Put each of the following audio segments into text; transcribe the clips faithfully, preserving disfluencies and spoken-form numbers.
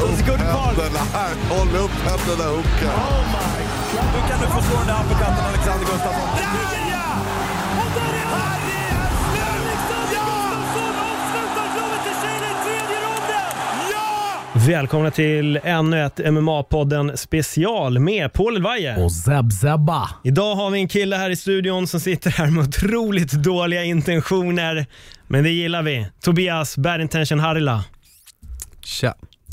sekunder kvar. Här, håll upp händerna, Hoka. Oh my God. Nu kan du få slå den där uppercutten, Alexander Gustafsson. Ja! Och där är han! Alexander Gustafsson avslutar flovet till Tjejen i tredje ronden! Ja! Välkomna till ännu ett M M A-podden special med Paul Elvaje och Zeb Zebba. Idag har vi en kille här i studion som sitter här med otroligt dåliga intentioner, men det gillar vi. Tobias Bad Intention Harila. Tja.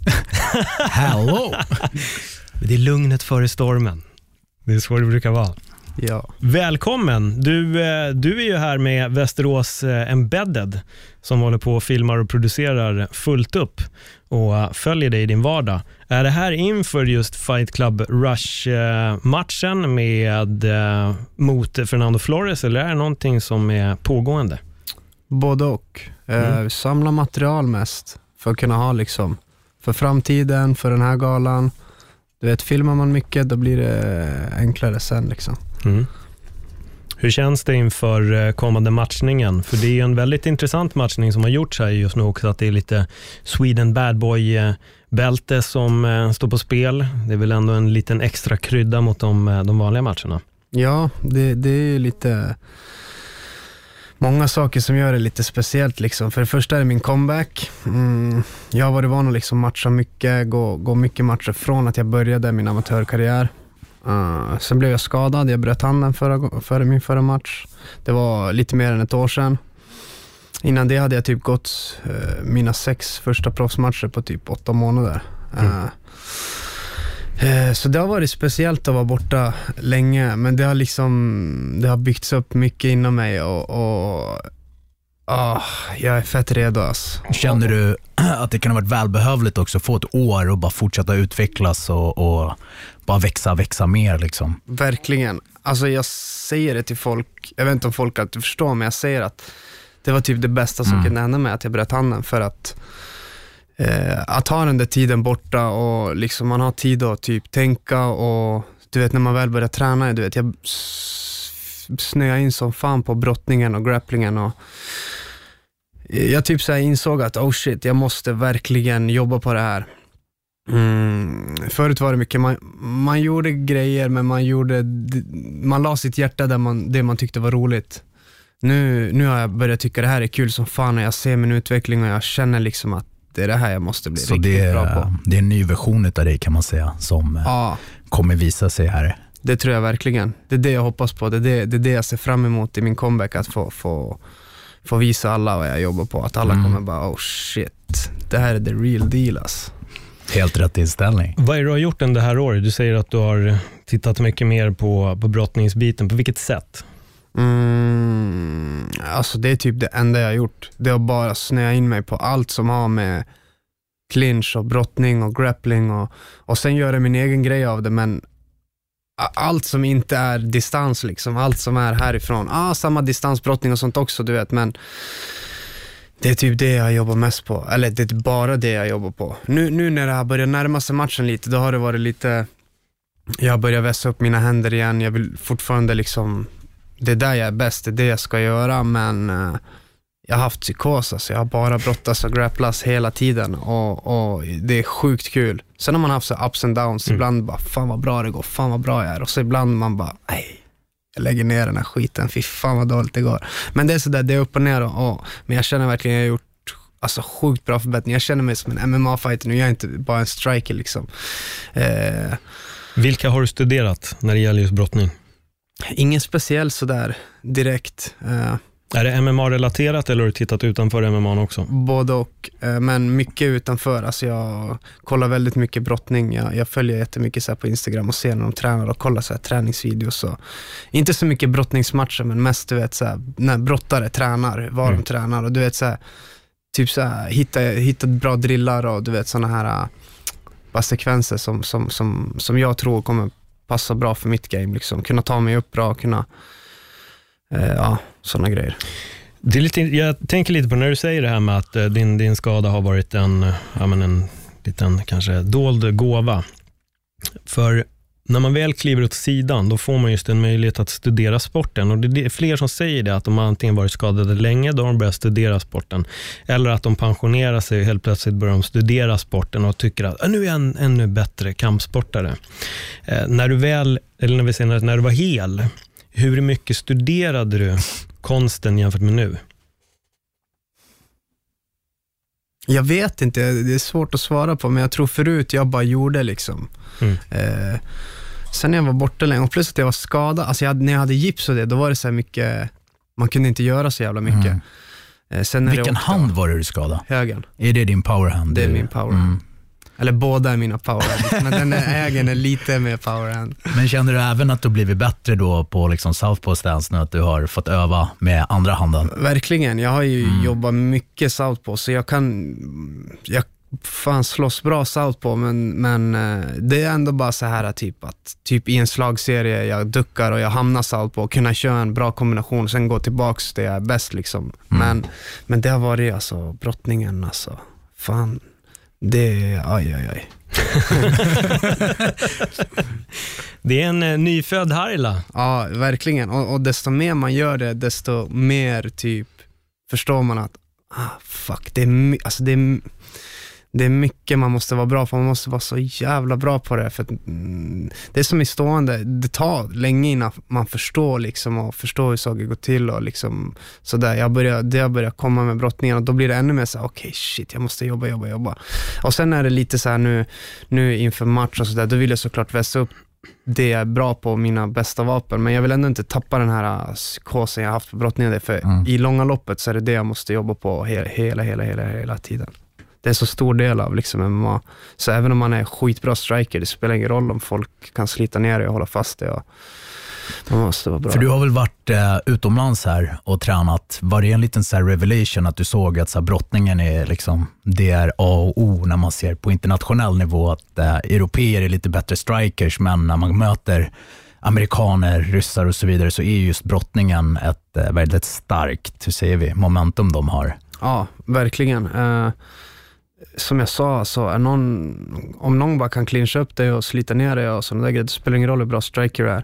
Hello. Det är lugnet före stormen. Det är så det brukar vara. Ja. Välkommen. Du, du är ju här med Västerås Embedded som håller på och filmar och producerar fullt upp och följer dig i din vardag. Är det här inför just Fight Club Rush-matchen med mot Fernando Flores, eller är det någonting som är pågående? Både och. Mm. Eh, samla material mest för att kunna ha liksom för framtiden, för den här galan. Du vet, filmar man mycket då blir det enklare sen liksom. Mm. Hur känns det inför kommande matchningen? För det är ju en väldigt intressant matchning som har gjorts här just nu också, att det är lite Sweden Bad Boy-bälte som står på spel. Det är väl ändå en liten extra krydda mot de, de vanliga matcherna. Ja, det, det är lite många saker som gör det lite speciellt liksom. För det första är det min comeback. Mm, jag har varit van att liksom matcha mycket, gå, gå mycket matcher från att jag började min amatörkarriär. Uh, sen blev jag skadad, jag bröt handen förra, före min förra match. Det var lite mer än ett år sedan. Innan det hade jag typ gått uh, mina sex första proffsmatcher på typ åtta månader. Mm. Uh, uh, så det har varit speciellt att vara borta länge, men det har liksom det har byggts upp mycket inom mig och, och uh, jag är fett redo alltså. Känner du att det kan ha varit välbehövligt också att få ett år och bara fortsätta utvecklas och, och bara växa, växa mer liksom? Verkligen. Alltså jag säger det till folk, jag vet inte om folk alltid förstår, men jag säger att det var typ det bästa som mm. kunde hända med att jag bröt handen, för att eh, att ha den där tiden borta och liksom man har tid att typ tänka, och du vet när man väl börjar träna, du vet jag snöade in som fan på brottningen och grapplingen, och jag typ så här insåg att oh shit, jag måste verkligen jobba på det här. Mm, förut var det mycket man, man gjorde grejer, men man gjorde man la sitt hjärta där man, det man tyckte var roligt. Nu, nu har jag börjat tycka det här är kul som fan, och jag ser min utveckling och jag känner liksom att det är det här jag måste bli så riktigt det är, bra på. Det är en ny version av dig kan man säga som ja. kommer visa sig här. Det tror jag verkligen. Det är det jag hoppas på. Det är det, det, är det jag ser fram emot i min comeback, att få, få, få visa alla vad jag jobbar på. Att alla mm. kommer bara, oh shit, det här är the real deal alltså. Helt rätt inställning. Vad är det du har gjort under det här året? Du säger att du har tittat mycket mer på, på brottningsbiten. På vilket sätt? Mm, alltså det är typ det enda jag har gjort. Det har bara snöa in mig på allt som har med clinch och brottning och grappling och, och sen göra min egen grej av det, men allt som inte är distans liksom, allt som är härifrån, ah, samma distansbrottning och sånt också, du vet, men det är typ det jag jobbar mest på, eller det är bara det jag jobbar på. Nu, nu när det har börjat närma sig matchen lite, då har det varit lite, jag börjar vässa upp mina händer igen, jag vill fortfarande liksom, det är där jag är bäst, det är det jag ska göra, men uh, jag har haft psykos, alltså. Jag har bara brottats och grapplas hela tiden, och, och det är sjukt kul. Sen har man haft så ups and downs, mm. ibland bara fan vad bra det går, fan vad bra jag är, och så ibland man bara nej, jag lägger ner den här skiten, fy fan vad dåligt det går. Men det är sådär, det är upp och ner, och, och, men jag känner verkligen att jag har gjort alltså, sjukt bra förbättring. Jag känner mig som en M M A-fighter nu, jag är inte bara en striker liksom. eh, Vilka har du studerat när det gäller just brottning? Ingen speciell sådär direkt. eh, Är det M M A-relaterat eller har du tittat utanför M M A också? Både och, men mycket utanför. Alltså jag kollar väldigt mycket brottning. Jag, jag följer jättemycket så här på Instagram och ser när de tränar och kollar så här träningsvideos. Och inte så mycket brottningsmatcher, men mest du vet så här, när brottare tränar, var mm. de tränar. Och du vet så här, typ så här, hitta, hitta bra drillar och du vet såna här bara sekvenser som, som, som, som jag tror kommer passa bra för mitt game. Liksom. Kunna ta mig upp bra, kunna eh, ja, sådana grejer. Det är lite, jag tänker lite på när du säger det här med att uh, din, din skada har varit en, ja, men en liten kanske dold gåva. För när man väl kliver åt sidan, då får man just en möjlighet att studera sporten. Och det är fler som säger det, att de har antingen varit skadade länge, då har de börjat studera sporten. Eller att de pensionerar sig och helt plötsligt börjar de studera sporten och tycker att nu är jag en ännu bättre kampsportare. Eh, när du väl, eller när vi säger när du var hel, hur mycket studerade du konsten jämfört med nu? Jag vet inte, det är svårt att svara på, men jag tror förut jag bara gjorde liksom. Mm. Eh, sen när jag var borta länge och plus att jag var skadad, alltså jag hade, när jag hade gips och det, då var det så här mycket, man kunde inte göra så jävla mycket. Mm. Eh, sen när Vilken åkte, hand var det du skadade? Högen. Är det din powerhand? Det är min powerhand. Mm. Eller båda är mina powerhands, men den är ägen är lite mer powerhand. Men känner du även att du blivit bättre då på liksom southpaw stance nu, att du har fått öva med andra handen? Verkligen, jag har ju mm. jobbat mycket southpaw, så jag kan jag fan slåss bra southpaw, men, men det är ändå bara så här typ att typ i en slagserie jag duckar och jag hamnar southpaw och kunna köra en bra kombination, sen gå tillbaks det är bäst liksom. Mm. Men, men det har varit alltså brottningen alltså, fan. Det är, aj, aj, aj. Det är en eh, nyfödd Harila. Ja, verkligen. Och, och desto mer man gör det, desto mer typ förstår man att ah, fuck, det är, my- alltså det är, det är mycket man måste vara bra på. Man måste vara så jävla bra på det. För att, mm, det är som i stående. Det tar länge innan man förstår liksom, och förstår hur saker går till. Och liksom, så där. Jag börjar, det jag börjar komma med brottningen. Och då blir det ännu mer så här, okej okay, shit, jag måste jobba, jobba, jobba. Och sen är det lite så här nu, nu inför match och sådär. Då vill jag såklart vässa upp det jag är bra på, mina bästa vapen. Men jag vill ändå inte tappa den här psykosen jag har haft på brottningen. För mm. i långa loppet så är det det jag måste jobba på hela, hela, hela, hela, hela tiden. Det är så stor del av liksom M M A. Så även om man är skitbra striker, det spelar ingen roll om folk kan slita ner det och hålla fast det. Och man måste vara bra. För du har väl varit eh, utomlands här och tränat. Var det en liten så här revelation att du såg att så här, brottningen är liksom, det är A och O när man ser på internationell nivå att eh, europeer är lite bättre strikers, men när man möter amerikaner, ryssar och så vidare så är just brottningen ett eh, väldigt starkt, hur säger vi, momentum de har. Ja, verkligen. Uh... Som jag sa, så är någon, om någon bara kan clincha upp det och slita ner det och sådana där grejer, det spelar ingen roll hur bra striker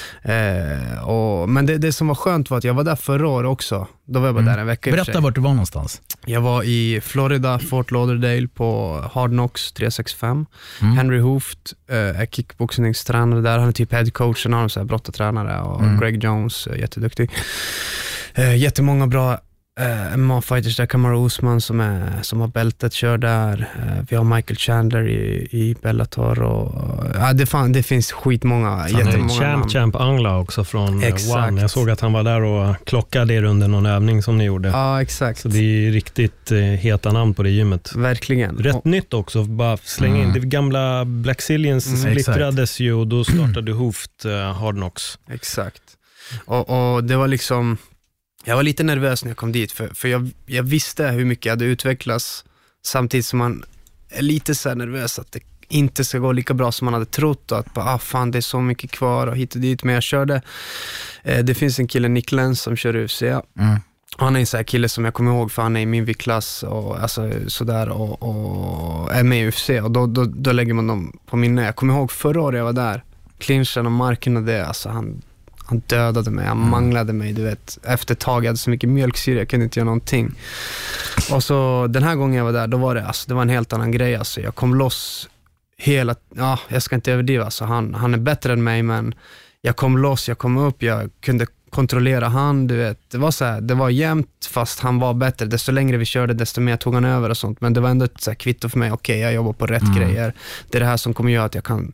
är. Eh, och, men det, det som var skönt var att jag var där förra året också. Då var jag bara mm. där en vecka. Berätta vart du var någonstans. Jag var i Florida, Fort Lauderdale på Hard Knocks tre sextiofem. Mm. Henry Hooft eh, är kickboxningstränare där. Han är typ head coach, och han har så här brottartränare och mm. Greg Jones, jätteduktig. Eh, jättemånga bra Uh, M M A-fighters där, Kamaru Usman som, är, som har bältet kör där. Uh, vi har Michael Chandler i, i Bellator och uh, det, fan, det finns skitmånga, jättemånga Champ, namn. Champ Angla också från exakt. One. Jag såg att han var där och klockade er under någon övning som ni gjorde. Ja, exakt. Så det är riktigt uh, heta namn på det gymmet. Verkligen. Rätt och, nytt också, bara slänga mm. in. Det gamla Black Zillions mm, splittrades ju och då startade Hooft uh, Hard Knocks. Exakt. Och, och det var liksom, jag var lite nervös när jag kom dit, för, för jag, jag visste hur mycket jag hade utvecklats, samtidigt som man är lite så här nervös att det inte ska gå lika bra som man hade trott, och att bara, ah, fan, det är så mycket kvar och hit och dit. Men jag körde, eh, det finns en kille, Nick Lenz, som kör U F C. Mm. Han är en sån här kille som jag kommer ihåg, för han är i min viktklass och alltså, sådär, och, och är med i U F C, och då, då, då lägger man dem på minne. Jag kommer ihåg förra året jag var där, clinchen och marken och det, alltså han Han dödade mig, han mm. manglade mig, du vet. Efter ett tag, jag hade så mycket mjölksyra, jag kunde inte göra någonting. Och så den här gången jag var där, då var det, alltså, det var en helt annan grej. Alltså. Jag kom loss hela, ja, jag ska inte överdriva. Alltså, han, han är bättre än mig, men jag kom loss, jag kom upp, jag kunde kontrollera han, du vet. Det var så här, det var jämnt, fast han var bättre. Desto längre vi körde, desto mer tog han över och sånt. Men det var ändå ett så här kvitto för mig, okej, okay, jag jobbar på rätt mm. grejer. Det är det här som kommer göra att jag kan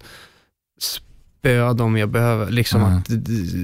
spöa dem jag behöver, liksom mm. att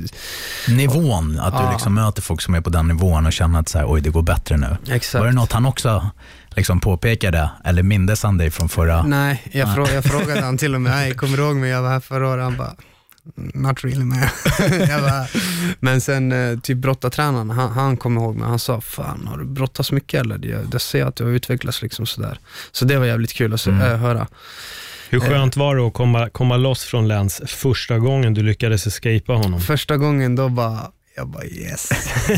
nivån, att ja. du liksom möter folk som är på den nivån och känner att så här, oj, det går bättre nu. Exakt. Var det något han också liksom påpekade, eller mindes han dig från förra? Nej, jag, frå- jag frågade han till och med, nej, kommer du ihåg mig, jag var här förra året? Han bara, not really man. jag bara, men sen typ brottartränaren, han, han kom ihåg mig, han sa, fan, har du brottats mycket eller? Jag, jag ser att du har utvecklats liksom sådär. Så det var jävligt kul att se, mm. äh, höra. Hur skönt var det att komma, komma loss från Lenz första gången du lyckades escapa honom? Första gången då bara, jag bara yes.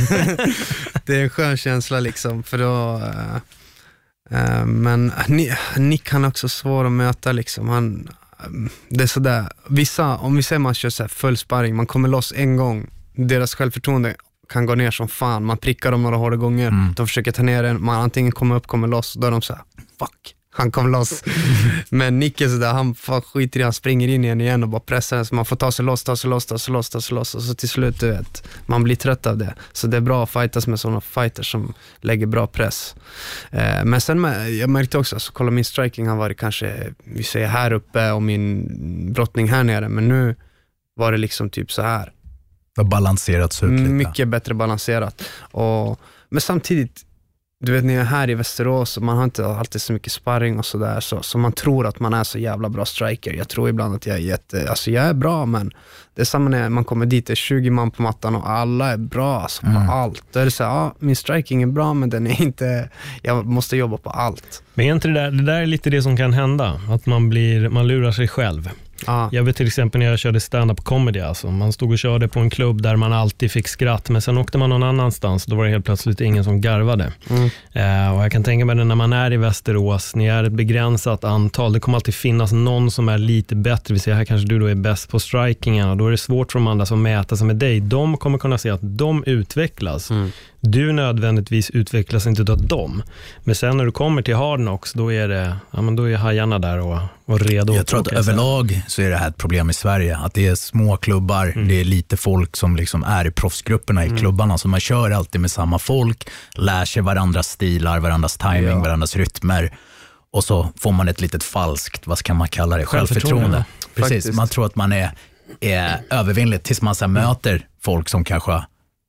Det är en skön känsla liksom, för då äh, äh, men Nick, han är också svår att möta liksom. Han, det är sådär, vissa, om vi säger man kör så här full sparring, man kommer loss en gång, deras självförtroende kan gå ner som fan, man prickar dem några hårda gånger, mm. de försöker ta ner den, man antingen kommer upp, kommer loss, då är de så här, fuck, han kom loss. Men Nicke sådär, han fan skiter i, han springer in igen igen och bara pressar den, så man får ta sig loss, ta sig loss, ta sig loss, ta sig loss, och så till slut, du vet, man blir trött av det. Så det är bra att fightas med sådana fighters som lägger bra press. Eh, men sen, med, jag märkte också, alltså, kolla, min striking har varit kanske, vi säger här uppe, och min brottning här nere, men nu var det liksom typ så här. Det har balanserats ut lite. Mycket bättre balanserat. Och, men samtidigt, du vet, när jag är här i Västerås och man har inte alltid så mycket sparring och sådär, så, så man tror att man är så jävla bra striker. Jag tror ibland att jag är jätte, alltså jag är bra, men det är samma när man kommer dit, det är tjugo man på mattan och alla är bra, alltså, på mm. allt. Då är det så här, ja, min striking är bra, men den är inte, jag måste jobba på allt. Men är inte det där, det där är lite det som kan hända, att man blir, man lurar sig själv. Ah. Jag vet till exempel när jag körde stand-up comedy, alltså. Man stod och körde på en klubb där man alltid fick skratt, men sen åkte man någon annanstans, då var det helt plötsligt ingen som garvade. Mm. Eh, och jag kan tänka mig det när man är i Västerås, ni är ett begränsat antal, det kommer alltid finnas någon som är lite bättre. Vi ser här kanske du då är bäst på strikingen, och då är det svårt för de andra som mäter sig med dig. De kommer kunna se att de utvecklas. Mm. Du nödvändigtvis utvecklas inte av dem. Men sen när du kommer till Hard Knocks, då är det, ja, men då är hajarna där och, och redo. Jag tror att överlag så är det här ett problem i Sverige, att det är små klubbar, mm. det är lite folk som liksom är i proffsgrupperna i mm. klubbarna, så man kör alltid med samma folk, lär sig varandras stilar, varandras timing, ja. varandras rytmer, och så får man ett litet falskt, vad kan man kalla det, självförtroende. Precis, faktiskt. Man tror att man är, är övervinnlig tills man så här möter folk som kanske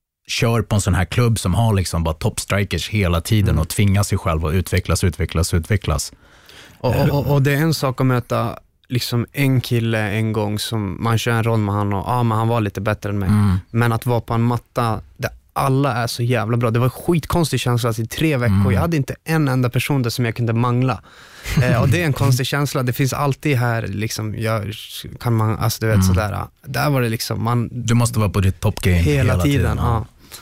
kör på en sån här klubb som har liksom bara toppstrikers hela tiden mm. och tvingar sig själv att utvecklas, utvecklas, utvecklas. Och, och, och det är en sak att möta liksom en kille en gång som man kör en roll med han och ah, men han var lite bättre än mig. Mm. Men att vara på en matta där alla är så jävla bra. Det var en skitkonstig känsla att i tre veckor, mm. jag hade inte en enda person där som jag kunde mangla. eh, och det är en konstig känsla. Det finns alltid här liksom, jag, kan man, alltså du vet mm. sådär. Där var det liksom, man... Du måste vara på ditt top game hela, hela tiden. tiden ja.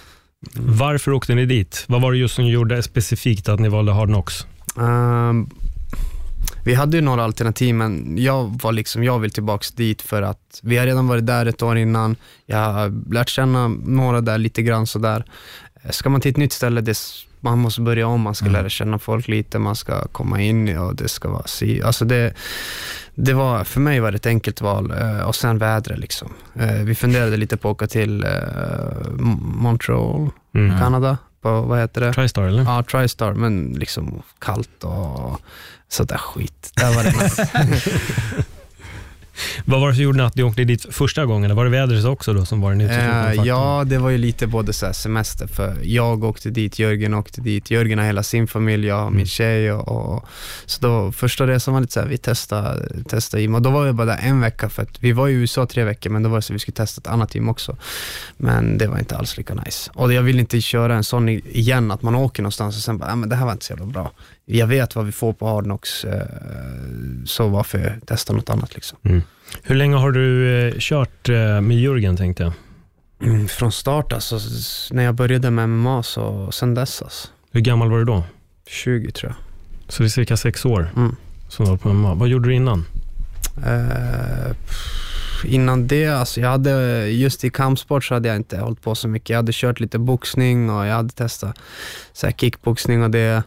Mm. Varför åkte ni dit? Vad var det just som gjorde specifikt att ni valde Hard Knocks? Um, vi hade ju några alternativ, men jag var liksom, jag vill tillbaks dit för att vi har redan varit där ett år innan. Jag har lärt känna några där lite grann sådär. Ska man till ett nytt ställe, det, man måste börja om, man ska mm. lära känna folk lite, man ska komma in och det ska vara si. Alltså det, det var, för mig var det ett enkelt val, och sen vädret liksom. Vi funderade lite på att åka till Montreal, mm. Kanada, på, vad heter det? TriStar eller? Ja, TriStar, men liksom kallt och sådär skit. Där var det nice. Vad var det som gjorde att du åkte dit första gången? Var det vädret också då som var en uh, Ja, det var ju lite både så här semester, för jag åkte dit, Jörgen åkte dit, Jörgen har hela sin familj, jag och min tjej och, och så då första resan var lite så här, vi testade, testade gym, och då var vi bara där en vecka, för att vi var i U S A tre veckor, men då var det så att vi skulle testa ett annat gym också, men det var inte alls lika nice, och jag vill inte köra en sån igen, att man åker någonstans och sen bara, men det här var inte så jävla bra. Jag vet vad vi får på Hard Knocks, så varför testa något annat liksom. Mm. Hur länge har du eh, kört eh, med Jörgen, tänkte jag? Mm, från start alltså, när jag började med M M A, så sen dess alltså. Hur gammal var du då? tjugo tror jag. Så det är cirka sex år mm. som var på M M A. Vad gjorde du innan? Eh, innan det, alltså jag hade, just i kampsport så hade jag inte hållit på så mycket. Jag hade kört lite boxning och jag hade testat så här kickboxning och det.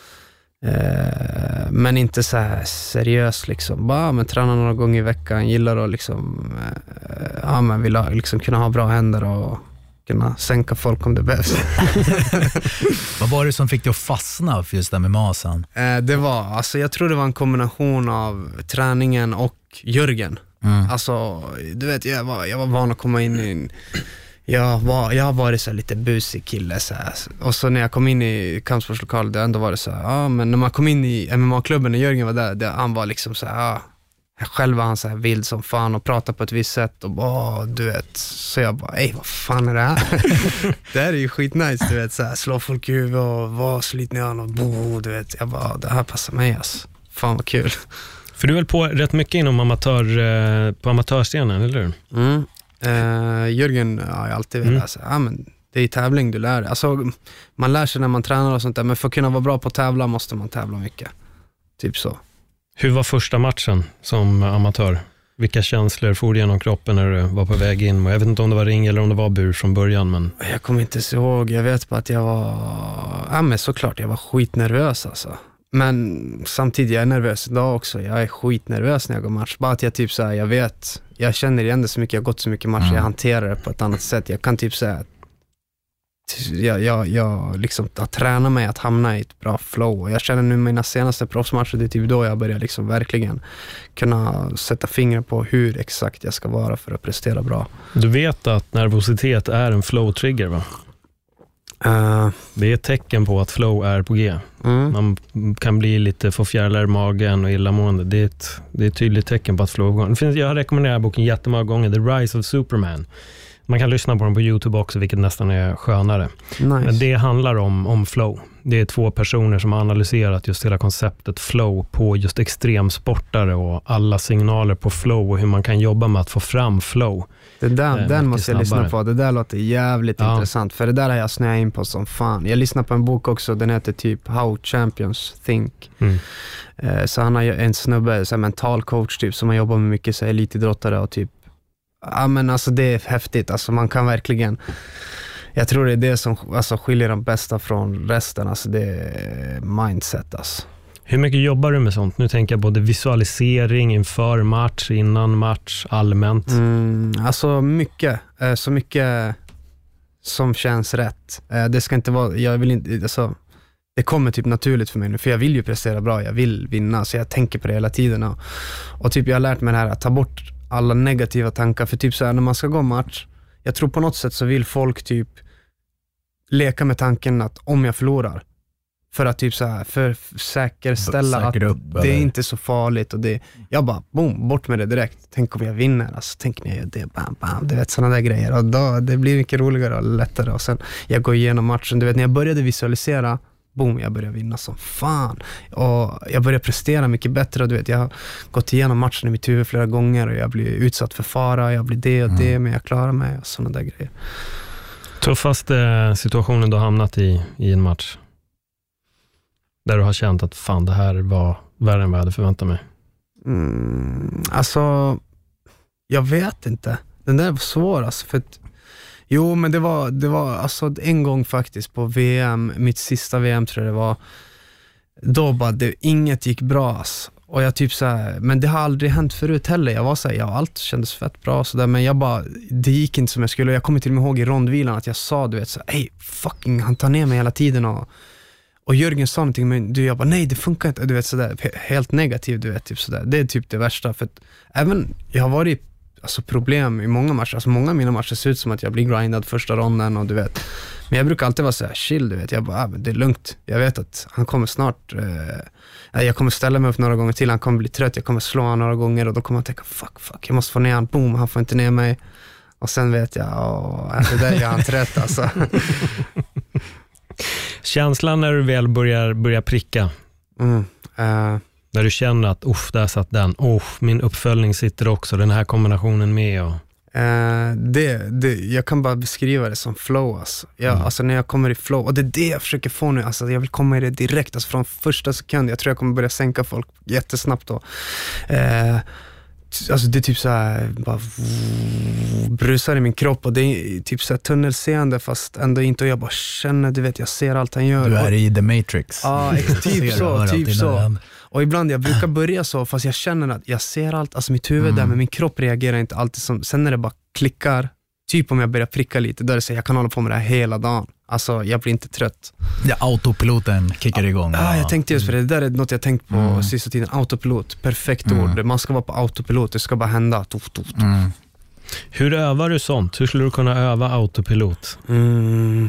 Eh, men inte så här seriöst liksom. Bara men träna några gånger i veckan, gillar att liksom eh, ja men vill ha, liksom kunna ha bra händer och kunna sänka folk om det behövs. Vad var det som fick dig att fastna för just det med masen? Eh, det var, alltså jag tror det var en kombination av träningen och Jörgen. Mm. Alltså, du vet, jag var, jag var van att komma in i en, jag, var, jag har varit så lite busig kille så här. Och så när jag kom in i kampsportslokal, det ändå var det så här, ja men när man kom in i M M A-klubben när Jörgen var där, det, han var liksom så här, ja, själv var han så här vild som fan och pratade på ett visst sätt och bara, du vet, så jag bara, ej vad fan är det här? Det här är ju skitnice, du vet, så här, slå folk i huvudet och vara slitna i honom och bo, du vet, jag bara, det här passar mig alltså, fan vad kul. För du är väl på rätt mycket inom amatör, på amatörscenen, eller hur? Mm. Uh, Jörgen har ja, alltid velat mm. säga, ja men det är tävling du lär dig. Alltså, man lär sig när man tränar och sånt där, men för att kunna vara bra på att tävla måste man tävla mycket. Typ så. Hur var första matchen som amatör? Vilka känslor for genom kroppen när du var på väg in? Jag vet inte om det var ring eller om det var bur från början. Men... Jag kommer inte så ihåg. Jag vet bara att jag var... Ja, men såklart, jag var skitnervös alltså. Men samtidigt, jag är nervös idag också. Jag är skitnervös när jag går match. Bara att jag typ så här, jag vet... Jag känner igen det så mycket, jag har gått så mycket matcher. Mm. Jag hanterar det på ett annat sätt. Jag kan typ säga... Jag, jag, jag liksom har tränat mig att hamna i ett bra flow. Och jag känner nu mina senaste proffsmatcher, det är typ då jag börjar liksom verkligen kunna sätta fingret på hur exakt jag ska vara för att prestera bra. Du vet att nervositet är en flow-trigger, va? Uh, det är ett tecken på att flow är på G. Mm. Man kan bli lite få fjärilar i magen och illamående. Det är ett, det är ett tydligt tecken på att flow går. Det finns, jag har rekommenderat boken jättemånga gånger, The Rise of Superman. Man kan lyssna på den på YouTube också, vilket nästan är skönare. Nice. Men det handlar om, om flow. Det är två personer som har analyserat just hela konceptet flow på just extremsportare och alla signaler på flow och hur man kan jobba med att få fram flow. Det där, eh, den måste jag snabbare. lyssna på. Det där låter jävligt ja. intressant. För det där har jag snöat in på som fan. Jag lyssnar på en bok också, den heter typ How Champions Think. Mm. Eh, så han har en snubbe, så här mental coach typ, som har jobbat med mycket så här, elitidrottare och typ ja men alltså det är häftigt, alltså man kan verkligen, jag tror det är det som alltså, skiljer de bästa från resten, alltså det är mindset alltså. Hur mycket jobbar du med sånt? Nu tänker jag både visualisering inför match, innan match, allmänt. Mm, alltså mycket, så mycket som känns rätt. Det ska inte vara, jag vill inte, alltså det kommer typ naturligt för mig nu, för jag vill ju prestera bra, jag vill vinna, så jag tänker på det hela tiden och, och typ jag har lärt mig det här att ta bort alla negativa tankar, för typ så här när man ska gå match, jag tror på något sätt så vill folk typ leka med tanken att om jag förlorar, för att typ så här för säkerställa att upp, det är inte så farligt och det, jag bara boom, bort med det direkt, tänk om jag vinner, alltså tänk när jag gör det, bam, bam, du vet sådana där grejer och då, det blir mycket roligare och lättare och sen jag går igenom matchen, du vet när jag började visualisera, boom, jag börjar vinna som fan och jag börjar prestera mycket bättre och du vet, jag har gått igenom matchen i mitt huvud flera gånger och jag blir utsatt för fara, jag blir det och det, mm. men jag klarar mig och sådana där grejer. Tuffaste situationen du har hamnat i i en match där du har känt att fan, det här var värre än vad jag hade förväntat mig? Mm, alltså jag vet inte, den där var svår alltså, för att jo, men det var, det var alltså en gång faktiskt på V M, mitt sista V M tror jag det var, då bara det, inget gick bra alltså. Och jag typ så här, men det har aldrig hänt förut heller. Jag var så här, ja, allt kändes fett bra så där, men jag bara, det gick inte som jag skulle. Jag kommer till och med ihåg i rondvilan att jag sa, du vet så hey, fucking, han tar ner mig hela tiden och och Jörgen sa någonting, men du, jag bara, nej det funkar inte, du vet sådär, helt negativ, du vet, typ sådär. Det är typ det värsta, för att även, jag har varit alltså problem i många matcher, alltså många av mina matcher ser ut som att jag blir grindad första ronden och du vet, men jag brukar alltid vara så här chill, du vet, jag bara, ah, men det är lugnt, jag vet att han kommer snart eh, jag kommer ställa mig upp några gånger till, han kommer bli trött, jag kommer slå han några gånger och då kommer han tänka, fuck, fuck, jag måste få ner han, boom, han får inte ner mig och sen vet jag, åh, det där är han trött alltså. Känslan när du väl börjar, börjar pricka mm, uh, när du känner att uff, där satt den, uff, min uppföljning sitter också, den här kombinationen med och... uh, det, det, jag kan bara beskriva det som flow alltså. Jag, mm. alltså när jag kommer i flow, och det är det jag försöker få nu, alltså jag vill komma i det direkt, alltså från första sekund, jag tror jag kommer börja sänka folk jättesnabbt då. Uh, Alltså det är typ så här bara brusar i min kropp och det är typ så här tunnelseende fast ändå inte, och jag bara känner, du vet, jag ser allt han gör. Du är i The Matrix. Ja, typ så, typ så. Och ibland jag brukar börja så fast jag känner att jag ser allt, alltså mitt huvud mm. där, men min kropp reagerar inte alltid som, sen när det bara klickar, typ om jag börjar pricka lite, då är det så jag kan hålla på med det här hela dagen. Alltså jag blir inte trött. Ja, autopiloten kickar ja, igång. Ja, jag tänkte just för det, det där är något jag tänkt på mm. sista tiden. Autopilot, perfekt mm. ord. Man ska vara på autopilot, det ska bara hända. Tuff, tuff, tuff. Mm. Hur övar du sånt? Hur skulle du kunna öva autopilot? Mm.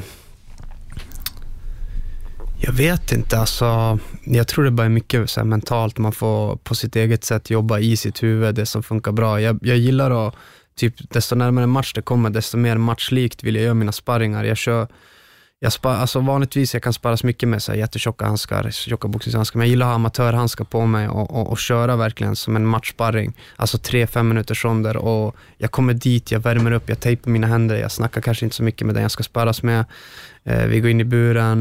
Jag vet inte, alltså jag tror det bara är mycket så här mentalt. Man får på sitt eget sätt jobba i sitt huvud, det som funkar bra. Jag, jag gillar att typ, desto närmare match det kommer, desto mer matchlikt vill jag göra mina sparringar. Jag kör, jag spar, alltså vanligtvis jag kan sparas mycket med så här jättetjocka handskar, tjocka boxningshandskar, men jag gillar att ha amatörhandskar på mig och, och, och köra verkligen som en matchsparring. Alltså tre, fem minuters ronder och jag kommer dit, jag värmer upp, jag tejpar mina händer, jag snackar kanske inte så mycket med den jag ska sparas med. Eh, vi går in i buren,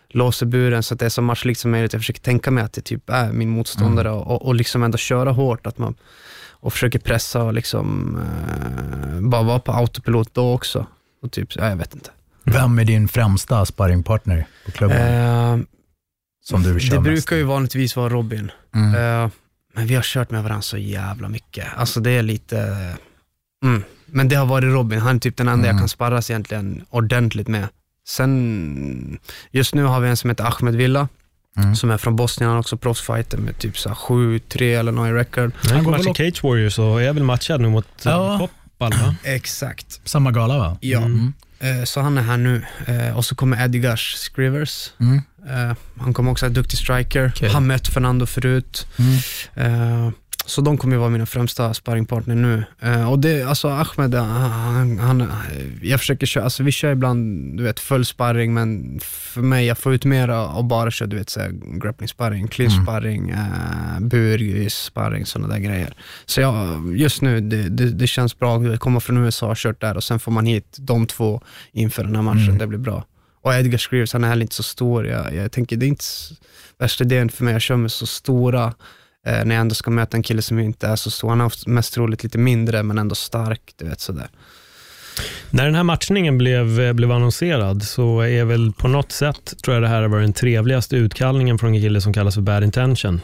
låser buren så att det är så matchlikt som möjligt. Jag försöker tänka mig att det typ är min motståndare mm. och, och liksom ändå köra hårt att man, och försöker pressa och liksom eh, bara vara på autopilot då också. Och typ, ja, jag vet inte. Vem är din främsta sparringpartner på klubben? Eh, som du kör det mest? Brukar ju vanligtvis vara Robin. Mm. Eh, men vi har kört med varandra så jävla mycket. Alltså det är lite... Mm. Men det har varit Robin. Han är typ den enda mm. jag kan sparras egentligen ordentligt med. Sen, just nu har vi en som heter Ahmed Villa. Mm. Som är från Bosnien, han är också proffsfighter med typ så sju tre eller något i record. Han går match i Cage Warriors och är väl matchad nu mot ja. Poppal, va? Exakt. Samma gala, va? Ja. Mm. Eh, så han är här nu. Eh, och så kommer Edgars Scrivers. Mm. Eh, han kommer också vara duktig striker. Okay. Han mött Fernando förut. Mm. Eh, så de kommer ju vara mina främsta sparringpartner nu. Uh, och det, alltså Ahmed, han, han, jag försöker köra, alltså vi kör ibland, du vet, full sparring, men för mig, jag får ut mera och bara köra, du vet, så här, grappling sparring, clinch sparring, mm. uh, bur sparring, sådana där grejer. Så ja, just nu, det, det, det känns bra att komma från U S A och kört där och sen får man hit de två inför den här matchen, mm. det blir bra. Och Edgar Scrivers, han är heller inte så stor, jag, jag tänker, det är inte värsta idén för mig, jag kör med så stora Eh, när jag ändå ska möta en kille som inte är så stor. Han är mest troligt lite mindre men ändå stark, du vet, sådär. När den här matchningen blev, blev annonserad så är väl på något sätt, tror jag det här var den trevligaste utkallningen från en kille som kallas för Bad Intention.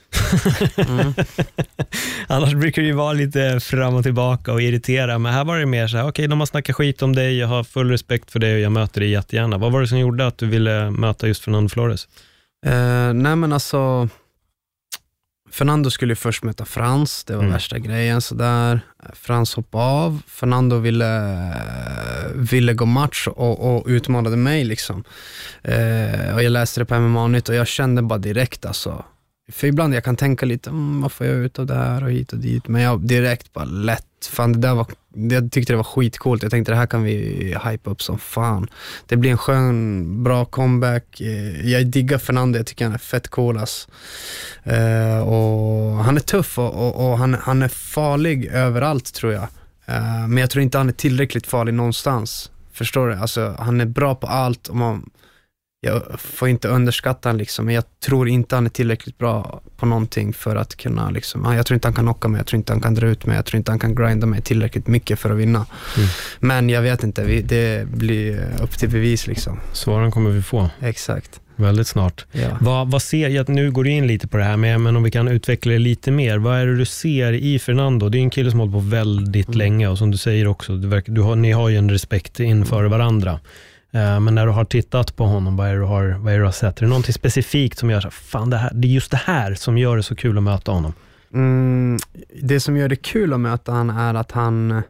Mm. Annars brukar det ju vara lite fram och tillbaka och irritera, men här var det mer så här, okej, okay, de har snackat skit om dig, jag har full respekt för dig och jag möter dig jättegärna. Vad var det som gjorde att du ville möta just Fernando Flores? Eh, nej men alltså Fernando skulle först möta Frans, det var mm. värsta grejen så där. Frans hoppade av, Fernando ville, ville gå match och, och utmanade mig liksom. Eh, och jag läste det på M M A-nytt och jag kände bara direkt alltså. För ibland jag kan tänka lite, mm, vad får jag ut av det här och hit och dit. Men jag direkt bara lätt, fan det där var, jag tyckte det var skitcoolt. Jag tänkte det här kan vi hype upp som fan. Det blir en skön, bra comeback. Jag diggar Fernando, jag tycker han är fett cool alltså. uh, Och han är tuff och, och, och han, han är farlig överallt tror jag. uh, Men jag tror inte han är tillräckligt farlig någonstans. Förstår du? Alltså han är bra på allt och man... Jag får inte underskatta han liksom, men jag tror inte han är tillräckligt bra på någonting för att kunna liksom, jag tror inte han kan knocka mig, jag tror inte han kan dra ut mig, jag tror inte han kan grinda mig tillräckligt mycket för att vinna. Mm. Men jag vet inte, vi, det blir upp till bevis liksom. Svaren kommer vi få. Exakt. Väldigt snart. Ja. Vad, vad ser jag, nu går du in lite på det här med, men om vi kan utveckla det lite mer, vad är det du ser i Fernando? Det är en kille som håller på väldigt mm. länge och som du säger också, du verkar, du har, ni har ju en respekt inför varandra. Men när du har tittat på honom, vad är det du har, vad är det du har sett? Är det någonting specifikt som gör så, fan det, här, det är just det här som gör det så kul att möta honom? Mm, det som gör det kul att möta honom är att han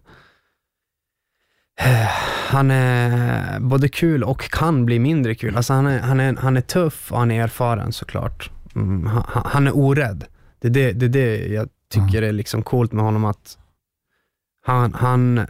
han är både kul och kan bli mindre kul. Alltså han är, han är, han är tuff och han är erfaren såklart. Mm, han, han är orädd. Det är det, det är det jag tycker mm. är liksom coolt med honom, att han... han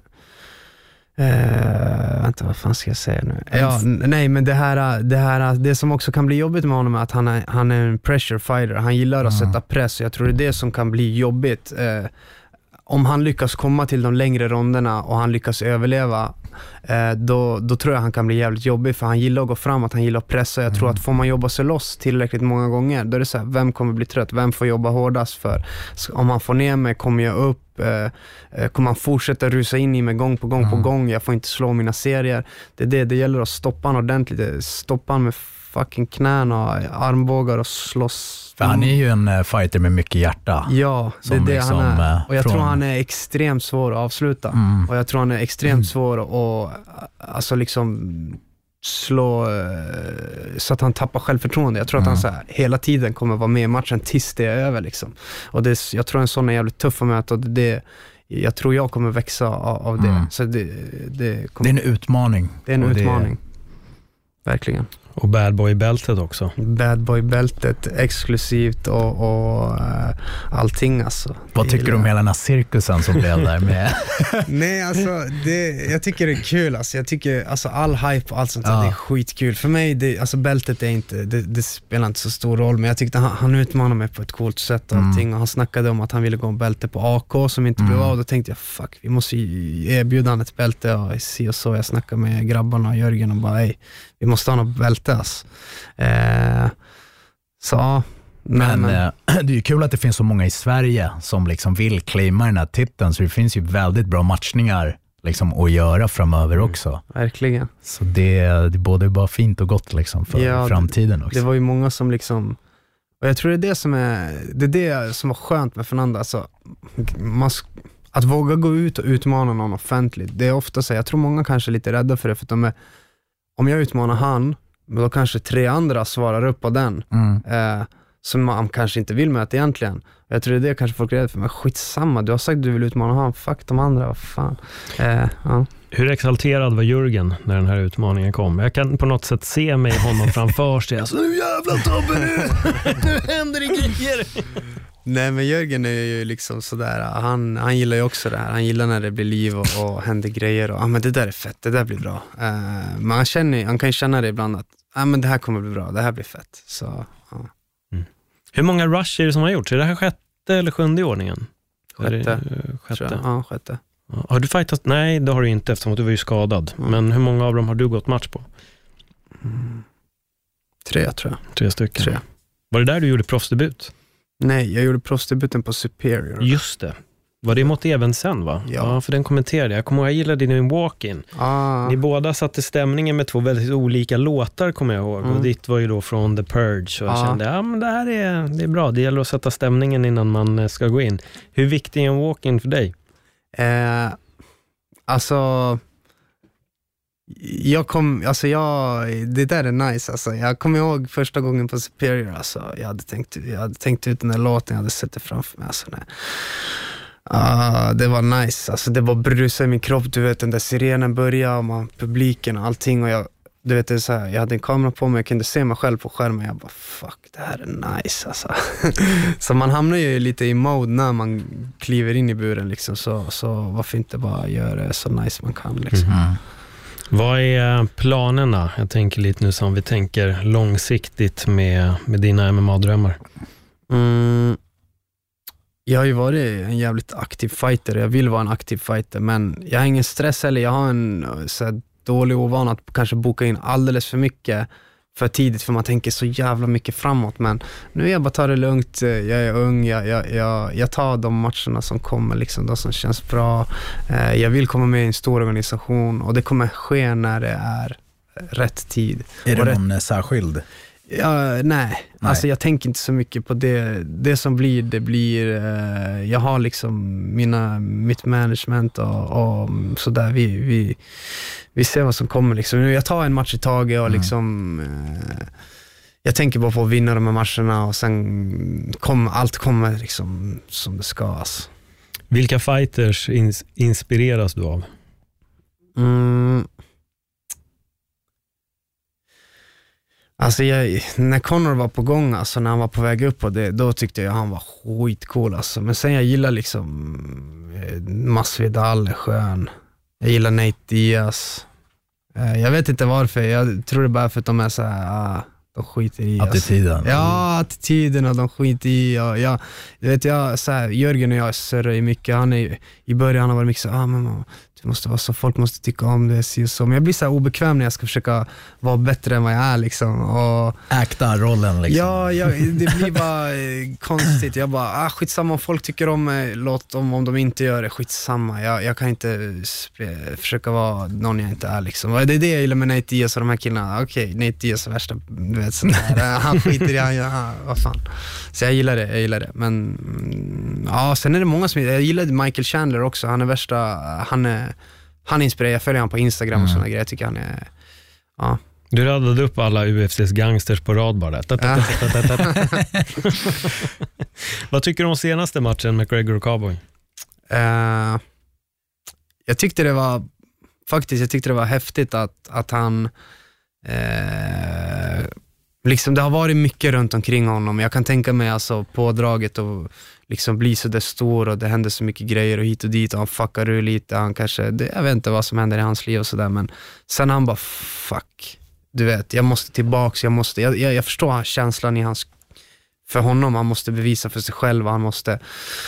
Uh, vänta, vad fan ska jag säga nu? Ja, nej, men det här, det här det som också kan bli jobbigt med honom är att han är, han är en pressure fighter. Han gillar att mm. sätta press, och jag tror det är det som kan bli jobbigt. Uh, om han lyckas komma till de längre ronderna och han lyckas överleva, uh, då, då tror jag han kan bli jävligt jobbig, för han gillar att gå framåt, han gillar att pressa. Jag mm. tror att får man jobba sig loss tillräckligt många gånger, då är det så här, vem kommer bli trött? Vem får jobba hårdast för? Så om han får ner mig, kommer jag upp? Uh, kommer han fortsätta rusa in i mig gång på gång mm. på gång? Jag får inte slå mina serier. Det är det, det gäller att stoppa han ordentligt. Stoppa han med fucking knän och armbågar och slåss. För han är ju en fighter med mycket hjärta. Ja, det är det liksom, han är. Och jag från... tror han är extremt svår att avsluta. Mm. Och jag tror han är extremt mm. svår att alltså liksom slå så att han tappar självförtroende. Jag tror mm. att han så här, hela tiden kommer vara med i matchen tills det är över liksom. Och det, jag tror en sån är jävligt tuff att möta, och det, det jag tror jag kommer växa av, av det. Mm. Så det, det, kommer, det är en utmaning. Det är en utmaning. Det... Verkligen. Och Bad Boy-bältet också. Bad Boy-bältet, exklusivt och, och uh, allting alltså. Vad tycker du om hela den här cirkusen som blev där med? Nej, alltså det, jag tycker det är kul alltså. Jag tycker alltså all hype och allt sånt där, ja. Det är skitkul. För mig, det, alltså bältet är inte, det, det spelar inte så stor roll, men jag tyckte han, han utmanade mig på ett coolt sätt och allting. Mm. Och han snackade om att han ville gå en bälte på A K som inte mm. blev av. Då tänkte jag, fuck, vi måste erbjuda han ett bälte och se och så. Jag snackade med grabbarna och Jörgen och bara, ej, vi måste ha något bälte alltid alltså. Eh, så Men, men eh, det är ju kul att det finns så många i Sverige som liksom vill claima den här titeln, så det finns ju väldigt bra matchningar liksom att göra framöver också. verkligen. Så det, det är både bara fint och gott liksom för Ja, framtiden också. Det var ju många som liksom, och jag tror det är det som är det är det som var skönt med Fernando, alltså, man, att våga gå ut och utmana någon offentligt. Det är ofta så, jag tror många kanske är lite rädda för det, för att de är, om jag utmanar han, men då kanske tre andra svarar upp på den. Mm. Eh, som man kanske inte vill möta egentligen. Jag tror det är det kanske folk är rädda för, men skitsamma, du har sagt att du vill utmana han, fuck de andra, vad fan. Eh, ja. Hur exalterad var Jürgen när den här utmaningen kom? Jag kan på något sätt se mig honom framför sig. Alltså, nu jävla Tobbe, nu, nu händer det grejer. Nej, men Jörgen är ju liksom sådär, han, han gillar ju också det här. Han gillar när det blir liv och, och händer grejer och ah, men det där är fett, det där blir bra. Uh, men han, känner, han kan ju känna det ibland att ah, men det här kommer bli bra, det här blir fett. Så, ja. mm. Hur många rush är det som har gjorts? Är det här sjätte eller sjunde ordningen? Sjätte. Det, uh, sjätte. Ja, sjätte. Har du fightat? Nej, det har du inte eftersom du var ju skadad. Mm. Men hur många av dem har du gått match på? Mm. Tre tror jag. Tre stycken. Tre. Var det där du gjorde proffsdebut? Nej, jag gjorde proffsdebuten på Superior. Just det. Var det mot Evensen, va? Ja. Ja, för den kommenterade. Jag kommer ihåg, jag gillade din walk-in. Ah. Ni båda satte stämningen med två väldigt olika låtar, kommer jag ihåg. Mm. Och ditt var ju då från The Purge. Och jag Ah. kände, ja men det här är, det är bra. Det gäller att sätta stämningen innan man ska gå in. Hur viktig är en walk-in för dig? Eh, alltså... Jag kom, alltså jag, det där är nice alltså. Jag kommer ihåg första gången på Superior, alltså, jag hade tänkt, jag hade tänkt ut den där låten, jag hade sett det framför mig alltså, nej. Uh, det var nice, alltså det var brusa i min kropp, du vet den där sirenen började och man, publiken och allting och jag, du vet det är så här, jag hade en kamera på mig, jag kunde se mig själv på skärmen, jag bara fuck, det här är nice alltså. Så man hamnar ju lite i mode när man kliver in i buren liksom, så, så varför inte bara göra det så nice man kan liksom. Mm. Vad är planerna? Jag tänker lite nu som vi tänker långsiktigt med, med dina M M A-drömmar. Mm. Jag har ju varit en jävligt aktiv fighter. Jag vill vara en aktiv fighter, men jag har ingen stress eller jag har en så här, dålig ovana att kanske boka in alldeles för mycket för tidigt, för man tänker så jävla mycket framåt. Men nu är jag bara tar det lugnt, jag är ung, jag, jag, jag, jag tar de matcherna som kommer, liksom, de som känns bra. Eh, jag vill komma med i en stor organisation och det kommer ske när det är rätt tid. Är det och någon rätt... särskild? Ja, nej. nej, alltså jag tänker inte så mycket på det. Det som blir, det blir. Eh, jag har liksom mina, mitt management och, och sådär. Vi, vi, vi ser vad som kommer liksom. Jag tar en match i taget och liksom eh, jag tänker bara på att vinna de här matcherna och sen kommer allt kommer liksom som det ska. Alltså. Vilka fighters ins- inspireras du av? Mm. Alltså jag, när Conor var på gång, alltså när han var på väg upp och det, då tyckte jag han var skitcool alltså. Men sen jag gillar liksom Masvidal är skön. Jag gillar Nate Diaz. Jag vet inte varför, jag tror det bara för att de är så här, ah, de skiter i. Attityden. Alltså. Ja, attityden och de skiter i. Och jag, jag vet, jag, så här, Jörgen och jag surrar i mycket. Han är, i början har varit mycket så, ah, men det måste vara så, folk måste tycka om det, så. Men jag blir så här obekväm när jag ska försöka vara bättre än vad jag är liksom. Och äkta rollen liksom. Ja, jag, det blir bara eh, konstigt. Jag bara, ah, skitsamma om folk tycker om mig, låt dem, om de inte gör det, skitsamma. Jag, jag kan inte sp- försöka vara någon jag inte är liksom. Och det är det jag gillar med Nate Diaz och de här killarna. Okej, okay, Nate Diaz är värsta, du vet sån där. Han skiter i, han, ja, vad fan. Så jag gillar det, jag gillar det. Men mm, ja, sen är det många som, jag gillar Michael Chandler också. Han är värsta, han är Han inspirerar, jag följer han på Instagram och mm. sådana grejer. Jag tycker han är, ja. Du radade upp alla U F C:s gangsters på rad bara. Ja. Vad tycker du om senaste matchen med McGregor och Cowboy? Uh, jag tyckte det var faktiskt, jag tyckte det var häftigt att, att han uh, liksom, det har varit mycket runt omkring honom. Jag kan tänka mig alltså pådraget och liksom bli så där stor och det händer så mycket grejer och hit och dit och han fuckar ur lite, han kanske, det, jag vet inte vad som händer i hans liv och sådär, men sen han bara fuck, du vet, jag måste tillbaks, jag måste, jag, jag, jag förstår känslan i hans, för honom, han måste bevisa för sig själv, han måste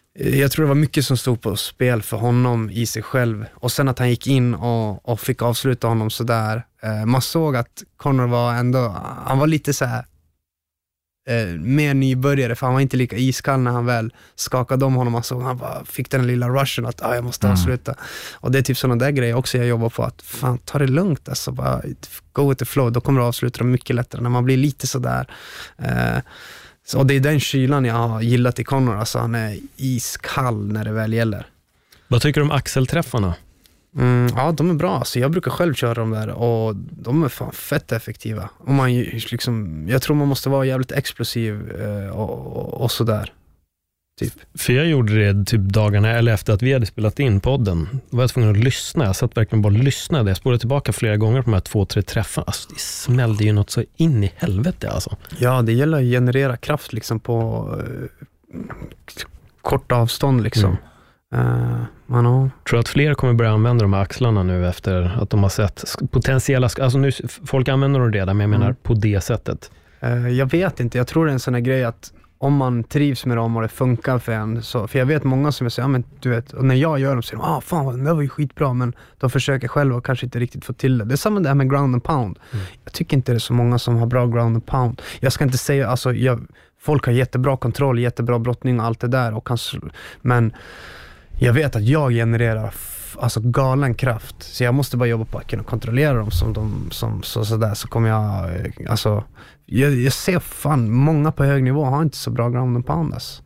Jag tror det var mycket som stod på spel för honom i sig själv. Och sen att han gick in och, och fick avsluta honom sådär. Eh, man såg att Conor var ändå, han var lite så här eh, mer nybörjare, för han var inte lika iskall när han väl skakade om honom. Man såg han bara fick den lilla rushen att ah, jag måste Mm. avsluta. Och det är typ sådana där grejer också jag jobbar på, att fan, ta det lugnt alltså, bara go with the flow, då kommer du avsluta dem mycket lättare när man blir lite sådär. Eh, så, och det är den kylan jag har gillat i Conor, alltså han är iskall när det väl gäller. Vad tycker du om axelträffarna? Mm, ja, de är bra. Alltså, jag brukar själv köra dem där och de är fan fett effektiva. Och man, ju liksom, jag tror man måste vara jävligt explosiv eh, och, och, och sådär. Typ. För jag gjorde det typ dagarna eller efter att vi hade spelat in podden. Då var jag tvungen att lyssna. Jag satt verkligen bara och lyssnade. Jag spolade tillbaka flera gånger på de här två, tre träffarna. Alltså, det smällde ju något så in i helvete alltså. Ja, det gäller att generera kraft liksom på eh, korta avstånd liksom. Mm. Uh, man har... Tror du att fler kommer börja använda de här axlarna nu efter att de har sett potentiella, alltså nu, folk använder dem redan, men jag menar Mm. på det sättet. Uh, jag vet inte, jag tror det är en sån här grej att om man trivs med dem och det funkar för en, så, för jag vet många som jag säger, ja, men du vet, och när jag gör dem så säger de, ah fan, det var ju skitbra, men de försöker själva och kanske inte riktigt få till det. Det är samma där med ground and pound. Mm. Jag tycker inte det är så många som har bra ground and pound. Jag ska inte säga, alltså, jag, folk har jättebra kontroll, jättebra brottning och allt det där, och kan, men jag vet att jag genererar f- alltså galen kraft, så jag måste bara jobba på att kunna kontrollera dem som de, som, så, så där, så kommer jag, alltså jag, jag ser fan, många på hög nivå har inte så bra ground and pound alltså.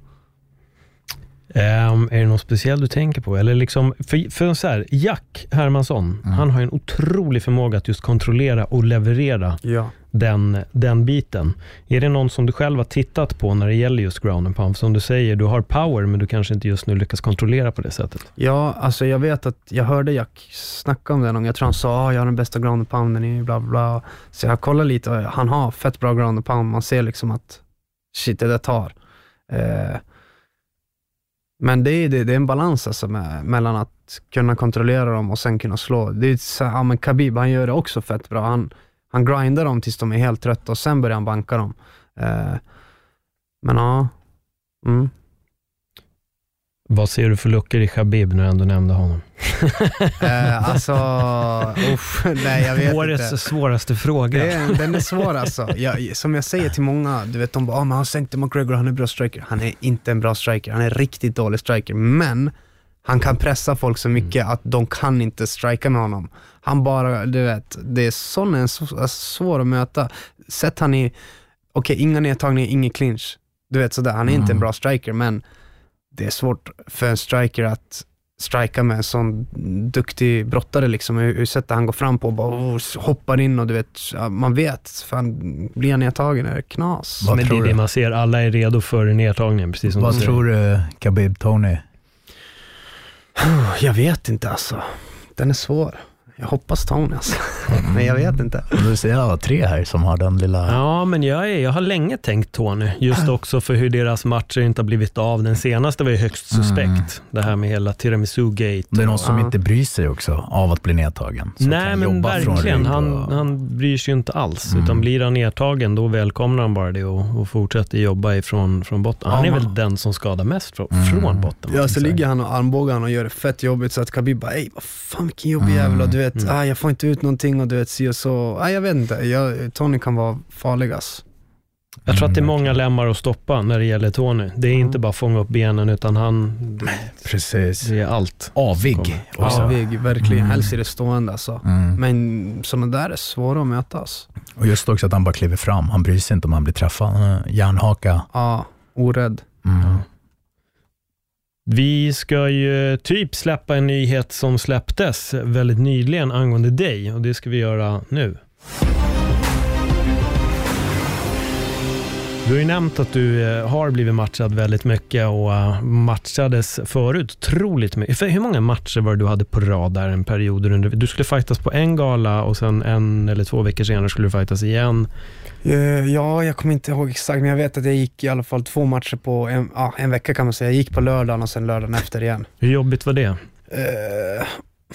Um, är det något speciellt du tänker på? Eller liksom, för, för så här, Jack Hermansson, mm. han har en otrolig förmåga att just kontrollera och leverera Ja. den, den biten. Är det någon som du själv har tittat på när det gäller just ground and pound? Som du säger, du har power, men du kanske inte just nu lyckas kontrollera på det sättet. Ja, alltså jag vet att jag hörde Jack snacka om det någon. Jag tror han sa, ah, jag har den bästa ground and pounden i bla bla. Så jag kollar lite och han har fett bra ground and pound. Man ser liksom att shit, det där tar. Eh, men det är, det, det är en balans alltså med, mellan att kunna kontrollera dem och sen kunna slå. Det är så, ja, men Khabib, han gör det också fett bra. Han, han grindar dem tills de är helt trötta och sen börjar han banka dem. Eh, men ja. Mm. Vad ser du för luckor i Khabib när du ändå nämnde honom? eh, alltså, uff, nej jag vet Årets inte. svåraste fråga. Det är, den är svår alltså. Jag, som jag säger till många, du vet, de bara, ah, men han sänkte McGregor, han är bra striker. Han är inte en bra striker, han är riktigt dålig striker. Men han kan pressa folk så mycket mm. att de kan inte strika med honom. Han bara, du vet, det är sån en så, svår att möta. Sätt han i, okej, okay, inga nedtagningar, ingen clinch. Du vet sådär, han är mm. inte en bra striker, men det är svårt för en striker att strika med en sån duktig brottare liksom. Hur, hur sätter han går fram på och bara oh, hoppar in och du vet, man vet, fan, blir han nedtagen är det knas. Vad men det är det man ser, alla är redo för nedtagningen, precis som Vad du tror du, Khabib, Tony? Jag vet inte alltså. Den är svår. Jag hoppas Tony alltså. Men jag vet inte. Du ser alla tre här som har den lilla... Ja, men jag, är, jag har länge tänkt Tony. Just också för hur deras matcher inte har blivit av. Den senaste var ju högst suspekt. Mm. Det här med hela Tiramisu-gate. Det är någon som uh. inte bryr sig också av att bli nedtagen. Nej, men verkligen. Han, och... han bryr sig ju inte alls. Mm. Utan blir han nedtagen, då välkomnar han bara det och, och fortsätter jobba ifrån från botten. Han är ja, väl den som skadar mest från, mm. från botten. Ja, så ligger han och armbågar och gör det fett jobbigt så att Khabib bara, ej, vad fan, vilken jobbig mm. jävla, du vet, mm. ah, jag får inte ut någonting och du vet, så, så ah, jag vet inte, jag, Tony kan vara farligast. Jag tror att det är många lämmar att stoppa när det gäller Tony. Det är mm. inte bara fånga upp benen, utan han, precis, det är allt. Avig. Avig, verkligen. Mm. Helst är det stående alltså. Mm. Men sådana där är svåra att mötas. Och just också att han bara kliver fram. Han bryr sig inte om han blir träffad. Järnhaka. Ja, orädd. Mm. Ja. Vi ska ju typ släppa en nyhet som släpptes väldigt nyligen angående dig, och det ska vi göra nu. Du har ju nämnt att du har blivit matchad väldigt mycket och matchades förut troligt mycket. För hur många matcher var det du hade på rad där en period under? Du skulle fightas på en gala och sen en eller två veckor senare skulle du fightas igen. Ja, jag kommer inte ihåg exakt, men jag vet att jag gick i alla fall två matcher på en, ja, en vecka kan man säga. Jag gick på lördagen och sen lördagen efter igen. Hur jobbigt var det? Uh...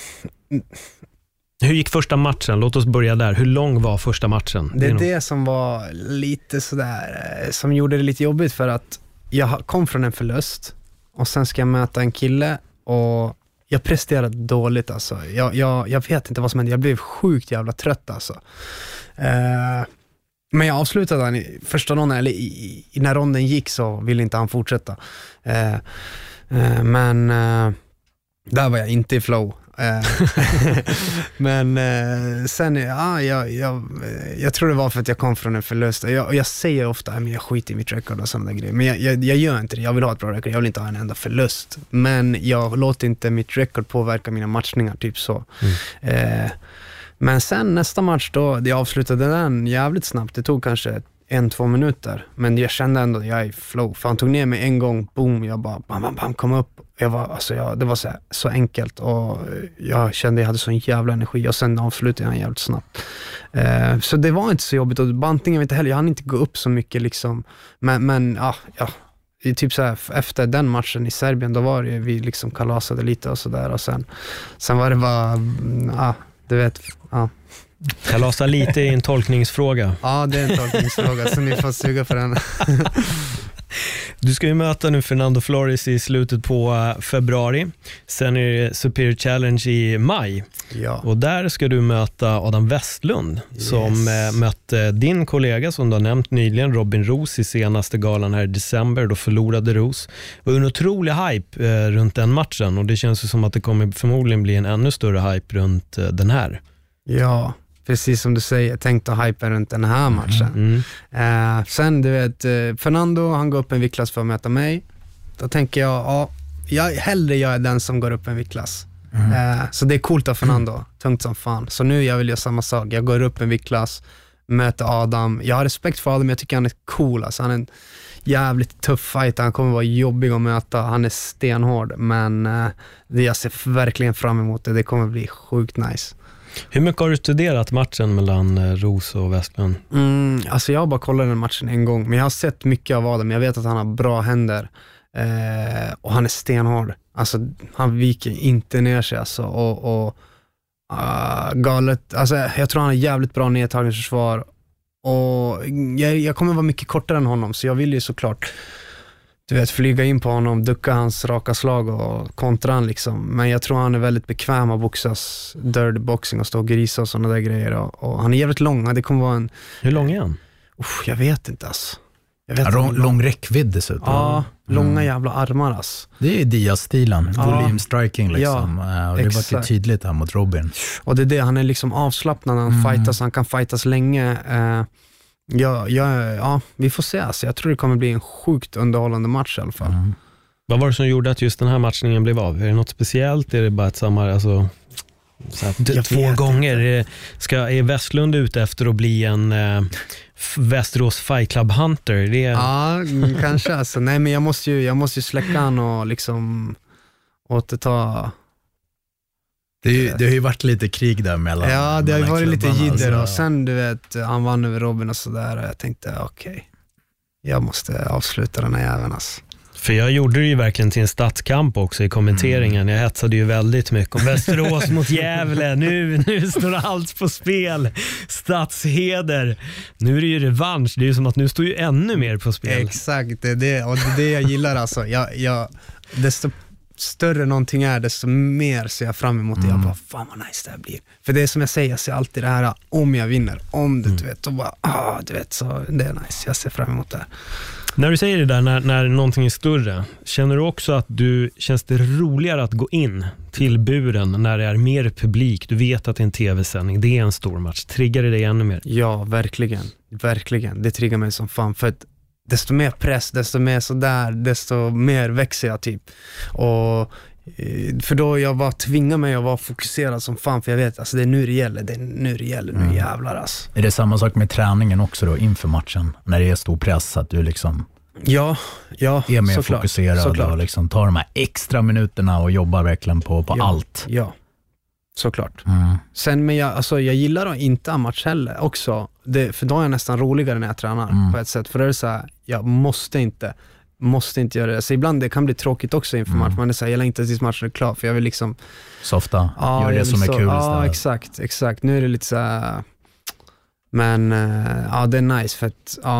Hur gick första matchen? Låt oss börja där. Hur lång var första matchen? Det är det, det som var lite sådär, som gjorde det lite jobbigt, för att jag kom från en förlust och sen ska jag möta en kille och jag presterade dåligt alltså. Jag, jag, jag vet inte vad som hände, jag blev sjukt jävla trött alltså. Eh, men jag avslutade den i första ronden, eller i, i, när ronden gick så ville inte han fortsätta. Eh, eh, men eh, där var jag inte i flow. Men eh, sen, ja, jag, jag, jag tror det var för att jag kom från en förlust. Jag, och jag säger ofta att jag skiter i mitt record och sådana grejer. Men jag, jag, jag gör inte det, jag vill ha ett bra record. Jag vill inte ha en enda förlust. Men jag låter inte mitt record påverka mina matchningar, typ så. Mm. eh, Men sen nästa match då, jag avslutade den jävligt snabbt. Det tog kanske en, två minuter. Men jag kände ändå att jag är i flow. För han tog ner mig en gång, boom, jag bara bam, bam, bam, kom upp. Jag var, alltså jag, det var så, så enkelt och jag kände att jag hade sån jävla energi och sen avslutade jag jävligt snabbt. Eh, så det var inte så jobbigt och bantningen vet inte heller, jag hann inte gå upp så mycket liksom. Men, men ja, ja. Typ så här, efter den matchen i Serbien då var det vi liksom kalasade lite och sådär och sen, sen var det bara, ja, du vet, ja. Kalasa lite i en tolkningsfråga. Ja, det är en tolkningsfråga så ni får suga för den. Du ska ju möta nu Fernando Flores i slutet på februari. Sen är det Superior Challenge i maj. Ja. Och där ska du möta Adam Westlund, yes, som mötte din kollega som du har nämnt nyligen, Robin Roos, i senaste galan här i december. Då förlorade Roos. Det var en otrolig hype eh, runt den matchen och det känns ju som att det kommer förmodligen bli en ännu större hype runt eh, den här. Ja, precis som du säger, jag tänkte hype runt den här matchen. Mm. Eh, sen du vet, eh, Fernando, han går upp en viktklass för att möta mig. Då tänker jag, ja, jag, hellre jag är den som går upp en viktklass. Mm. Eh, så det är coolt av Fernando, mm. tungt som fan. Så nu jag vill göra samma sak, jag går upp en viktklass, möter Adam. Jag har respekt för Adam, jag tycker han är cool. Alltså, han är en jävligt tuff fighter, han kommer vara jobbig att möta, han är stenhård. Men eh, det jag ser verkligen fram emot det, det kommer bli sjukt nice. Hur mycket har du studerat matchen mellan Roos och Westlund? Mm, alltså jag har bara kollat den matchen en gång. Men jag har sett mycket av Adam. Jag vet att han har bra händer. Eh, och han är stenhård. Alltså han viker inte ner sig. Alltså, och, och uh, galet. Alltså jag tror han har jävligt bra nedtagningsförsvar. Och jag, jag kommer vara mycket kortare än honom. Så jag vill ju såklart, du vet, flyga in på honom, ducka hans raka slag och kontra han liksom. Men jag tror han är väldigt bekväm att boxas dirty boxing och stå och grisa och sådana där grejer. Och, och han är jävligt lång. Det kommer vara en... Hur lång är han? Uff, jag vet inte alltså. Jag vet ja, lång, lång räckvidd dessutom. Ja, mm. långa jävla armar alltså. Det är Diaz-stilen, ja. Volym striking liksom. Ja, och det exakt. Var tydligt här mot Robin. Och det är det, han är liksom avslappnad när han mm. fightas. Han kan fightas länge. Eh, Ja, ja, ja, vi får se. Alltså. Jag tror det kommer bli en sjukt underhållande match i alla fall. Mm. Vad var det som gjorde att just den här matchningen blev av? Är det något speciellt? Är det bara ett samma, alltså, så här, två gånger? Är, ska, är Westlund ute efter att bli en eh, Västerås Fight Club Hunter? Det är... Ja, kanske. Alltså. Nej, men jag måste ju, jag måste ju släcka han och liksom återta... Det, ju, det har ju varit lite krig där mellan. Ja, det har ju varit lite jidder alltså. Och sen du vet, han vann över Robin och sådär och jag tänkte okej, okay, jag måste avsluta den här jäveln alltså. För jag gjorde det ju verkligen till en stadskamp också i kommenteringen. Jag hetsade ju väldigt mycket om Västerås mot Gävle. Nu, nu står allt på spel. Stadsheder. Nu är det ju revansch. Det är ju som att nu står ju ännu mer på spel. Exakt, det är det. Och det är det jag gillar alltså. Jag, jag, desto större någonting är, desto mer ser jag fram emot det. Mm. Jag bara, fan vad nice det här blir. För det är som jag säger, jag ser alltid det här om jag vinner. Om det, mm. du vet. Och bara, ah, du vet, så det är nice. Jag ser fram emot det här. När du säger det där, när, när någonting är större, känner du också att du känns det roligare att gå in till buren när det är mer publik? Du vet att det är en tv-sändning, det är en stor match. Triggar det dig ännu mer? Ja, verkligen. Verkligen. Det triggar mig som fan. För att desto mer press, desto mer sådär, desto mer växer jag typ. Och för då jag var tvingar mig att vara fokuserad som fan, för jag vet, alltså det är nu det gäller, det är nu det gäller, nu mm. jävlar alltså. Är det samma sak med träningen också då inför matchen, när det är stor press, att du liksom ja, ja, är mer såklart, fokuserad såklart. Och liksom tar de här extra minuterna och jobbar verkligen på, på ja, allt? Ja, såklart. Mm. Sen, men jag, alltså, jag gillar att inte ha match heller också, det, för då är jag nästan roligare när jag tränar mm. på ett sätt, för det är så här, jag måste inte måste inte göra det. Så ibland det kan bli tråkigt också inför mm. match. Man är så här, jag längtar tills matchen är klar, för jag vill liksom softa, ja, gör det som är så, kul ja, istället. exakt, exakt. Nu är det lite så här, men ja, det är nice för att ja,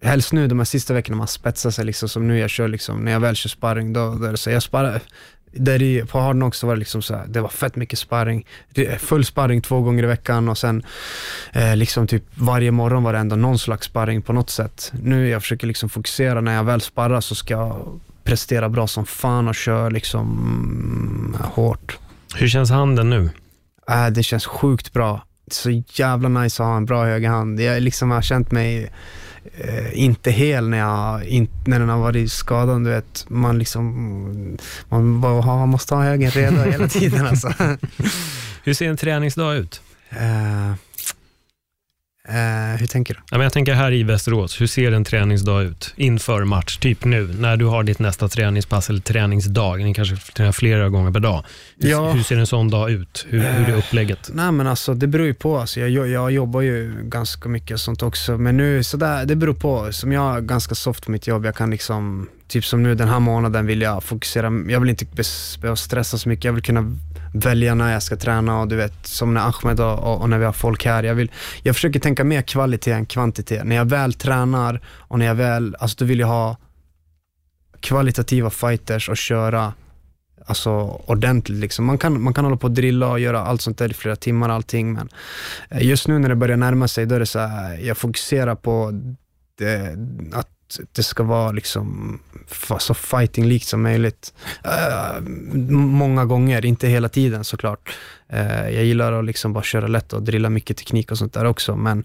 helst nu de här sista veckorna man spetsar sig liksom, som nu jag kör liksom, när jag väl kör sparring då, då är det så jag sparar där i, på Hard Knocks så var det liksom så här, det var fett mycket sparring, full sparring två gånger i veckan och sen eh, liksom typ varje morgon var det ändå någon slags sparring på något sätt. Nu jag försöker liksom fokusera, när jag väl sparrar så ska jag prestera bra som fan och köra liksom mm, hårt. Hur känns handen nu? Äh, det känns sjukt bra. Så jävla nice att ha en bra högerhand. Jag liksom har känt mig eh, inte hel när, jag, in, när den har varit skadad. Du vet, man liksom man bara ha, måste ha högen redo hela tiden. Alltså. Hur ser en träningsdag ut? Uh, uh, hur tänker du? Ja, men jag tänker här i Västerås, hur ser en träningsdag ut inför match? Typ nu, när du har ditt nästa träningspass eller träningsdag. Ni kanske tränar flera gånger per dag. Hur, Ja. hur ser en sån dag ut? Hur, hur är upplägget? Uh, nej men alltså det beror ju på. Alltså, jag, jag jobbar ju ganska mycket och sånt också. Men nu, så där, det beror på. Som jag är ganska soft på mitt jobb. Jag kan liksom, typ som nu den här månaden vill jag fokusera. Jag vill inte behöva stressa så mycket. Jag vill kunna välja när jag ska träna och du vet, som när Ahmed och, och, och när vi har folk här. Jag, vill, jag försöker tänka mer kvalitet än kvantitet. När jag väl tränar och när jag väl, alltså då vill jag ha kvalitativa fighters och köra alltså ordentligt liksom. Man kan, man kan hålla på och drilla och göra allt sånt där i flera timmar och allting, men just nu när det börjar närma sig då är det så här, jag fokuserar på det, att det ska vara liksom så fighting-likt som möjligt. Uh, många gånger, inte hela tiden såklart. Uh, jag gillar att liksom bara köra lätt och drilla mycket teknik och sånt där också, men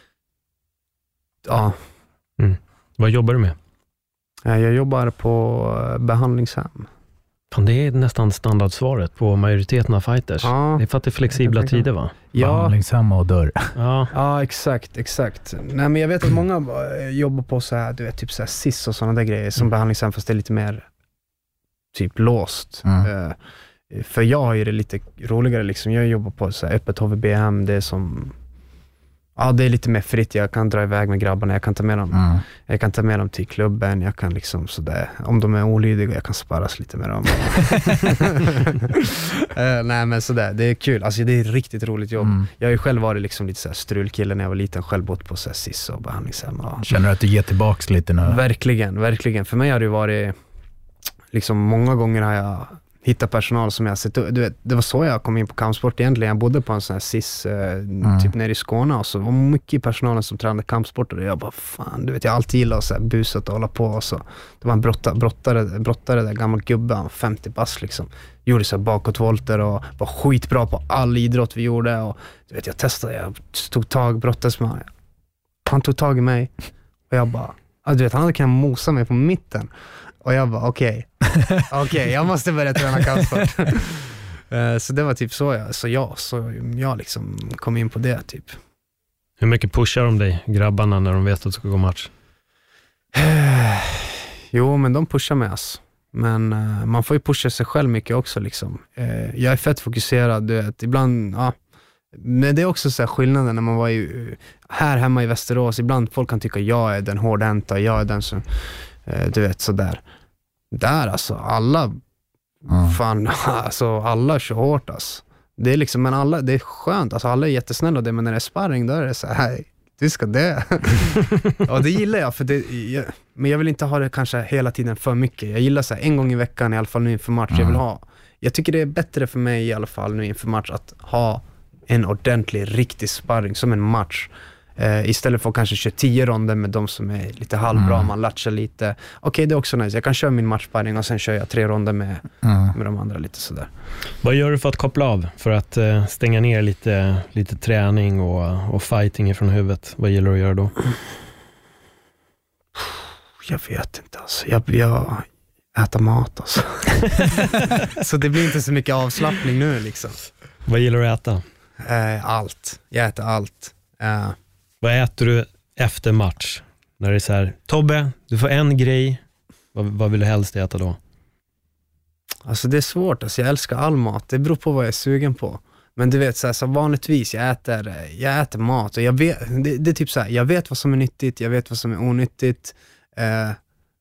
ja. Mm. Vad jobbar du med? Uh, jag jobbar på behandlingshem. Fan, det är nästan standardsvaret på majoriteten av fighters. Ja. Det är för att det är flexibla tider, va? Ja. Behandlingshem och dörr. Ja. Ja, exakt, exakt. Nej, men jag vet att många jobbar på så här, du vet, typ så här S I S och sådana där grejer som Mm. behandlingshem, fast det är lite mer typ låst. Mm. Uh, för jag har ju det lite roligare liksom. Jag jobbar på så här öppet H V B hem, det är som, ja, det är lite mer fritt. Jag kan dra iväg med grabbarna, jag kan ta med dem, Mm. jag kan ta med dem till klubben, jag kan liksom sådär, om de är olydiga, jag kan sparras lite med dem. uh, nej men sådär, det är kul, alltså det är ett riktigt roligt jobb. Mm. Jag har ju själv varit liksom lite så här strulkille när jag var liten, själv bott på så här S I S och behandlingshem. Och Känner du att du ger tillbaks lite nu? verkligen, verkligen. För mig har det ju varit liksom, många gånger har jag hittat personal som jag har sett, du vet, det var så jag kom in på kampsport egentligen. Jag bodde på en sån här S I S eh, Mm. typ nere i Skåne, och så var mycket personalen som tränade kampsport, och jag bara fan, du vet, jag alltid gillade så här busat och hålla på, och så det var en brotta, brottare, brottare där, gammal gubbe, han var femtio bass liksom, gjorde så här bakåtvolter och var skitbra på all idrott vi gjorde, och du vet, jag testade, jag tog tag, brottades med han, han tog tag i mig och jag bara, ja, du vet, han hade kunnat mosa mig på mitten. Och jag bara, okej, okay. okej, okay, jag måste börja träna kampsport. uh, så det var typ så jag, så jag, så jag liksom kom in på det typ. Hur mycket pushar de dig, grabbarna, när de vet att det ska gå match? Jo, men de pushar mig alltså. Men uh, man får ju pusha sig själv mycket också liksom. Uh, jag är fett fokuserad, du vet, ibland, ja. Men det är också så här skillnaden när man var ju här hemma i Västerås. Ibland folk kan tycka jag är den hårdhänta, jag är den som, du vet, sådär. Där alltså, alla Mm. fan, alltså alla kör hårt alltså. Det är liksom, men alla, det är skönt, alltså alla är jättesnälla, det, men när det är sparring då är det så här, du ska dö. Och det gillar jag, för det, jag, men jag vill inte ha det kanske hela tiden för mycket. Jag gillar så här, en gång i veckan i alla fall nu inför match. Mm. Jag vill ha, jag tycker det är bättre för mig i alla fall nu inför match att ha en ordentlig, riktig sparring som en match. Uh, istället för att kanske köra tio ronder med de som är lite halvbra, Mm. man latchar lite. Okej, okay, det är också nice. Jag kan köra min matchsparring och sen kör jag tre ronder med, Mm. med de andra lite sådär. Vad gör du för att koppla av? För att eh, stänga ner lite, lite träning och, och fighting ifrån huvudet? Vad gillar du att göra då? Jag vet inte alltså. Jag, jag äter mat alltså. Så det blir inte så mycket avslappning nu liksom. Vad gillar du att äta? Uh, allt. Jag äter allt. Uh, Vad äter du efter match? När det är så här, Tobbe, du får en grej. Vad, vad vill du helst äta då? Alltså det är svårt, alltså jag älskar all mat. Det beror på vad jag är sugen på. Men du vet, så, här, så vanligtvis jag äter, jag äter mat och jag vet, det, det är typ så här, jag vet vad som är nyttigt, jag vet vad som är onyttigt. Eh,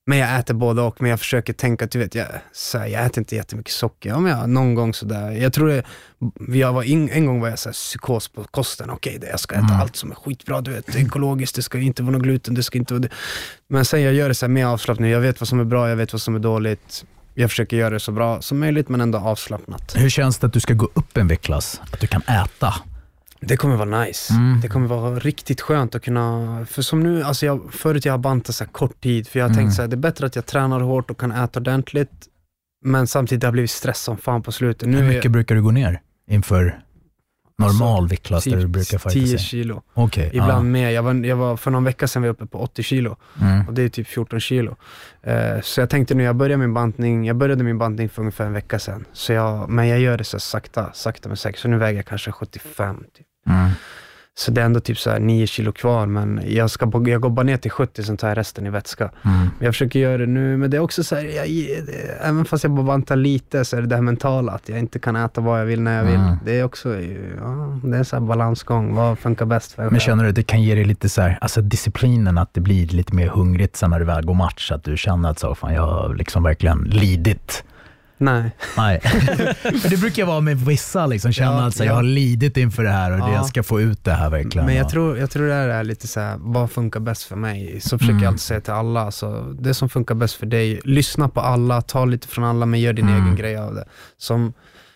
Men jag äter både och, men jag försöker tänka att du vet, jag, så här, jag äter inte jättemycket socker. Ja, men jag, någon gång sådär. Jag tror det, jag var in, en gång var jag så här, psykos på kosten. Okej, okay, jag ska äta mm. allt som är skitbra, du vet, ekologiskt, det ska inte vara någon gluten, det ska inte vara det. Men sen jag gör det så här mer avslappnat. Jag vet vad som är bra, jag vet vad som är dåligt. Jag försöker göra det så bra som möjligt, men ändå avslappnat. Hur känns det att du ska gå upp en viktklass? Att du kan äta? Det kommer vara nice. Mm. Det kommer vara riktigt skönt att kunna... För som nu, alltså jag, förut jag har bantat så här kort tid. För jag har mm. tänkt så här, det är bättre att jag tränar hårt och kan äta ordentligt. Men samtidigt har jag blivit stress som fan på slutet. Nu Hur mycket jag, brukar du gå ner inför normal alltså, viktklass där typ du brukar fighta tio sig? kilo. Okay, Ibland ah. mer. Jag var, jag var, för någon vecka sedan var jag uppe på åttio kilo. Mm. Och det är typ fjorton kilo. Uh, så jag tänkte nu, jag började min bantning. Jag började min bantning för ungefär en vecka sedan. Så jag, men jag gör det så sakta, sakta med sex. Så nu väger jag kanske sjuttiofem typ. Mm. Så det är ändå typ så här nio kilo kvar, men jag, ska, jag går bara ner till sjuttio, sen tar jag resten i vätska. Mm. Jag försöker göra det nu, men det är också så här, jag, det, även fast jag bara bantar lite så är det det här mentala, att jag inte kan äta vad jag vill när jag vill. Mm. Det är också, ja, det är så här balansgång, vad funkar bäst för. Men känner du att det kan ge dig lite så här, alltså disciplinen, att det blir lite mer hungrigt sen när du väl går match, att du känner att så, fan, jag har liksom verkligen lidit? Nej. Nej. För det brukar vara med vissa liksom, känna ja, att så, ja. jag har lidit inför det här och ja. det, jag ska få ut det här verkligen. Men jag tror, jag tror det är lite så här, vad funkar bäst för mig? Så försöker mm. jag alltid säga till alla, så det som funkar bäst för dig, lyssna på alla, ta lite från alla, men gör din mm. egen grej av det. Som,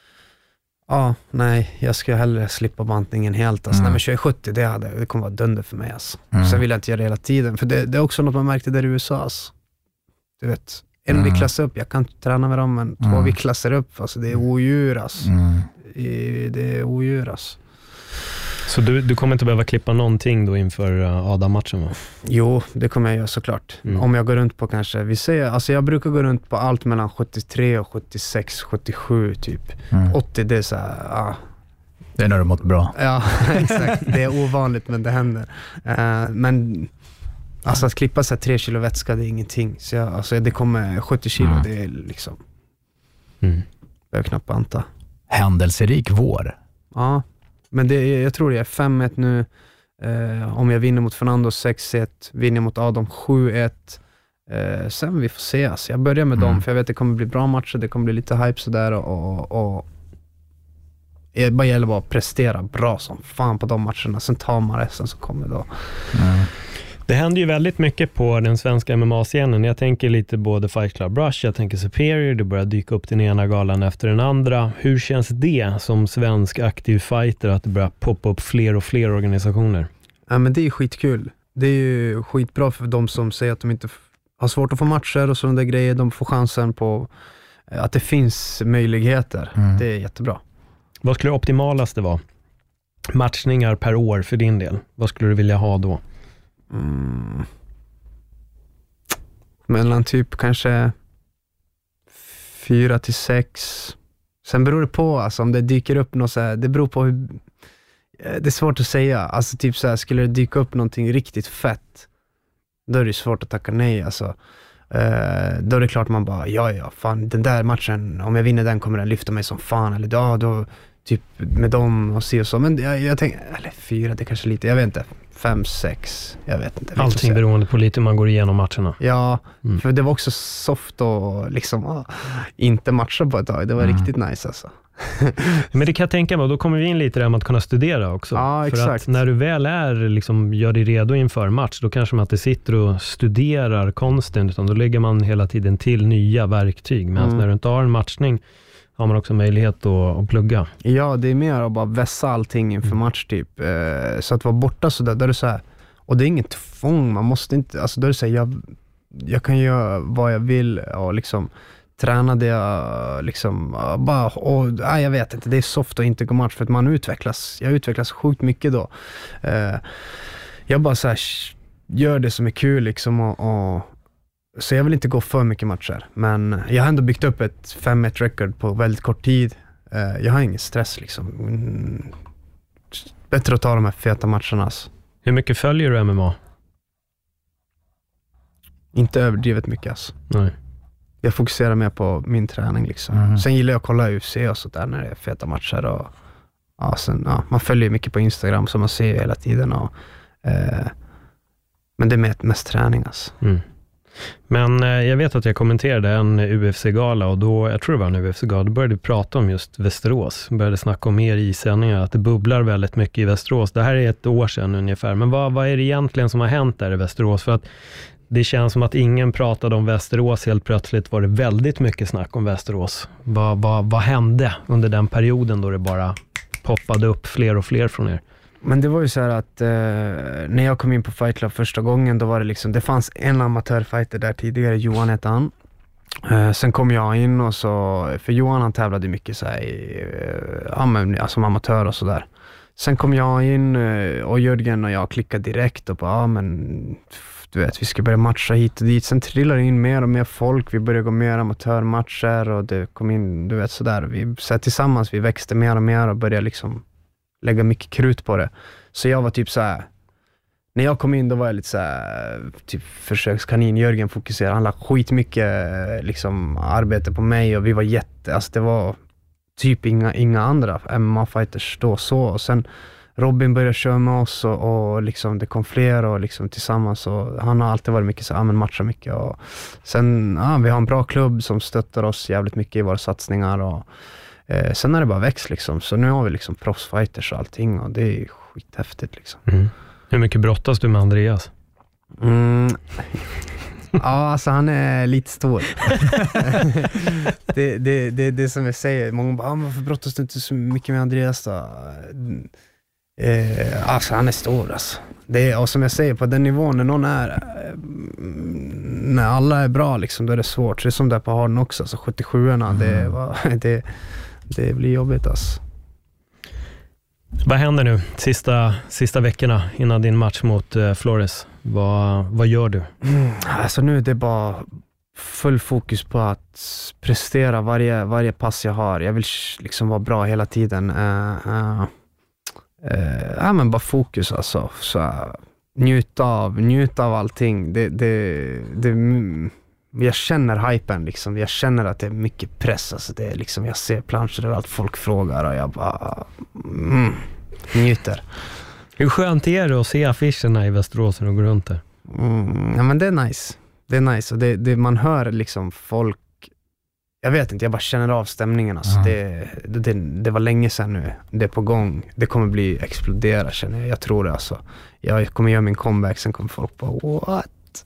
ja, nej, jag ska hellre slippa bantningen helt. Alltså. Mm. Nej, men kör sjuttio, det, hade, det kommer vara dunder för mig. Alltså. Mm. Sen vill jag inte göra det hela tiden, för det, det är också något man märkte där i U S A. Alltså. Du vet, en mm. viktklass upp, jag kan träna med dem, men mm. två viktklasser upp, alltså det är odjur alltså. Mm. Det är odjur alltså. Så du, du kommer inte behöva klippa någonting då inför Adam-matchen, va? Jo, det kommer jag göra såklart. Mm. Om jag går runt på kanske, vi säger, alltså jag brukar gå runt på allt mellan sjuttiotre och sjuttiosex, sjuttiosju typ. Mm. åttio, det är så här, ah. Det är när du mått bra. Ja, exakt. Det är ovanligt, men det händer. Uh, men alltså att klippa så här tre kilo vätska, det är ingenting. Så jag, alltså det kommer sjuttio kilo, mm. det är liksom mm. jag knappt anta. Händelserik vår. Ja, men det, jag tror det är fem ett nu. Eh, om jag vinner mot Fernando sex ett, vinner mot Adam sju ett. Eh, sen vi får se. Alltså. Jag börjar med mm. dem, för jag vet att det kommer bli bra matcher, det kommer bli lite hype sådär, och, och, och det bara gäller bara att prestera bra som fan på de matcherna. Sen tar man resten som kommer då. Mm. Det händer ju väldigt mycket på den svenska M M A-scenen. Jag tänker lite både Fight Club Rush, jag tänker Superior, det börjar dyka upp den ena galan efter den andra. Hur känns det som svensk aktiv fighter att det börjar poppa upp fler och fler organisationer? Ja, men det är skitkul. Det är ju skitbra för de som säger att de inte har svårt att få matcher och sådana där grejer. De får chansen på att det finns möjligheter. Mm. Det är jättebra. Vad skulle det optimalaste vara? Matchningar per år för din del. Vad skulle du vilja ha då? Mm. Mellan typ kanske fyra till sex. Sen beror det på, alltså, om det dyker upp något så här, det beror på hur, det är svårt att säga. Alltså typ så här, skulle det dyka upp någonting riktigt fett, då är det svårt att tacka nej alltså. Uh, då är det klart man bara, ja ja, fan, den där matchen, om jag vinner den kommer den lyfta mig som fan, eller ja, då typ med dem och se och så. Men jag, jag tänker, eller fyra, det är kanske lite, jag vet inte, fem, sex, jag vet inte. Allting beroende på lite hur man går igenom matcherna. Ja, mm. för det var också soft och liksom ah, inte matcha på ett tag, det var mm. riktigt nice alltså. Men det kan jag tänka mig, då kommer vi in lite där med att kunna studera också. Ja, för exakt. Att när du väl är, liksom, gör dig redo inför match, då kanske man inte sitter och studerar konsten, utan då lägger man hela tiden till nya verktyg. Men mm. när du inte har en matchning har man också möjlighet att, att plugga. Ja, det är mer att bara vässa allting inför mm. match typ. Eh, så att vara borta sådär, där är det så här, och det är inget tvång, man måste inte, alltså där är det så här, jag, jag kan göra vad jag vill och liksom träna det jag liksom bara, och nej, jag vet inte, det är soft att inte gå match, för att man utvecklas, jag utvecklas sjukt mycket då. Eh, jag bara så här, gör det som är kul liksom, och, och så jag vill inte gå för mycket matcher, men jag har ändå byggt upp ett fem ett record på väldigt kort tid. Uh, jag har ingen stress liksom. Mm, bättre att ta de här feta matcherna alltså. Hur mycket följer du M M A? Inte överdrivet mycket alltså. Nej. Jag fokuserar mer på min träning liksom. Mm. Sen gillar jag att kolla U F C och så där när det är feta matcher, och ja, sen, ja, man följer mycket på Instagram som man ser hela tiden, och, uh, men det är med mest träning alltså. Mm. Men eh, jag vet att jag kommenterade en U F C-gala och då, jag tror det var en U F C-gala, då började vi prata om just Västerås. Började snacka om er i sändningar, att det bubblar väldigt mycket i Västerås. Det här är ett år sedan ungefär, men vad, vad är det egentligen som har hänt där i Västerås? För att det känns som att ingen pratade om Västerås, helt plötsligt var det väldigt mycket snack om Västerås. Vad, vad, vad hände under den perioden då det bara poppade upp fler och fler från er? Men det var ju så här att eh, när jag kom in på Fight Club första gången, då var det liksom, det fanns en amatörfighter där tidigare, Johan hette han. Eh, sen kom jag in och så, för Johan han tävlade mycket så här i, eh, ja, men, alltså, som amatör och sådär. Sen kom jag in eh, och Jörgen och jag klickade direkt och bara, ja men du vet, vi ska börja matcha hit och dit. Sen trillade in mer och mer folk, vi började gå mer amatörmatcher och det kom in, du vet sådär. Vi så här, tillsammans, vi växte mer och mer och började liksom lägga mycket krut på det. Så jag var typ så här, när jag kom in då var jag lite så här, typ försökskanin. Jörgen fokuserade, han lade skitmycket liksom arbete på mig och vi var jätte, alltså det var typ inga, inga andra M M A-fighters då så. Och sen Robin började köra med oss och, och liksom det kom fler och liksom tillsammans och han har alltid varit mycket så här, men matcha mycket och sen, ja, vi har en bra klubb som stöttar oss jävligt mycket i våra satsningar och Eh, sen är det bara växt liksom. Så nu har vi liksom proffsfighters och allting och det är skithäftigt liksom. Mm. Hur mycket brottas du med Andreas? Mm. Ja, alltså han är lite stor. det, det, det, det som jag säger, många bara, ah, varför brottas du inte så mycket med Andreas då? Eh, alltså han är stor alltså. Det är, och som jag säger, på den nivån när någon är eh, när alla är bra liksom, då är det svårt. Det är som där på Harden också, så sjuttiosjuorna, mm. det, var, det, det blir jobbigt alltså. Vad händer nu sista, sista veckorna innan din match mot uh, Flores? Vad, vad gör du? Mm, alltså nu är det bara full fokus på att prestera varje, varje pass jag har. Jag vill liksom vara bra hela tiden. Uh, uh, uh, ja, men bara fokus alltså. Så, uh, njuta av, njuta av allting. Det, det, det, jag känner hypen liksom. Jag känner att det är mycket press. Alltså det är liksom, jag ser planscher där allt folk frågar och jag bara mm, njuter. Hur skönt är det att se affischerna i Västerås och gå runt där? Mm, ja men det är nice. Det är nice och det, det, man hör liksom folk, jag vet inte, jag bara känner av stämningen alltså. Mm. det, det, det var länge sedan nu, det är på gång, det kommer bli explodera känner jag, jag tror det alltså. Jag kommer göra min comeback, sen kommer folk på what?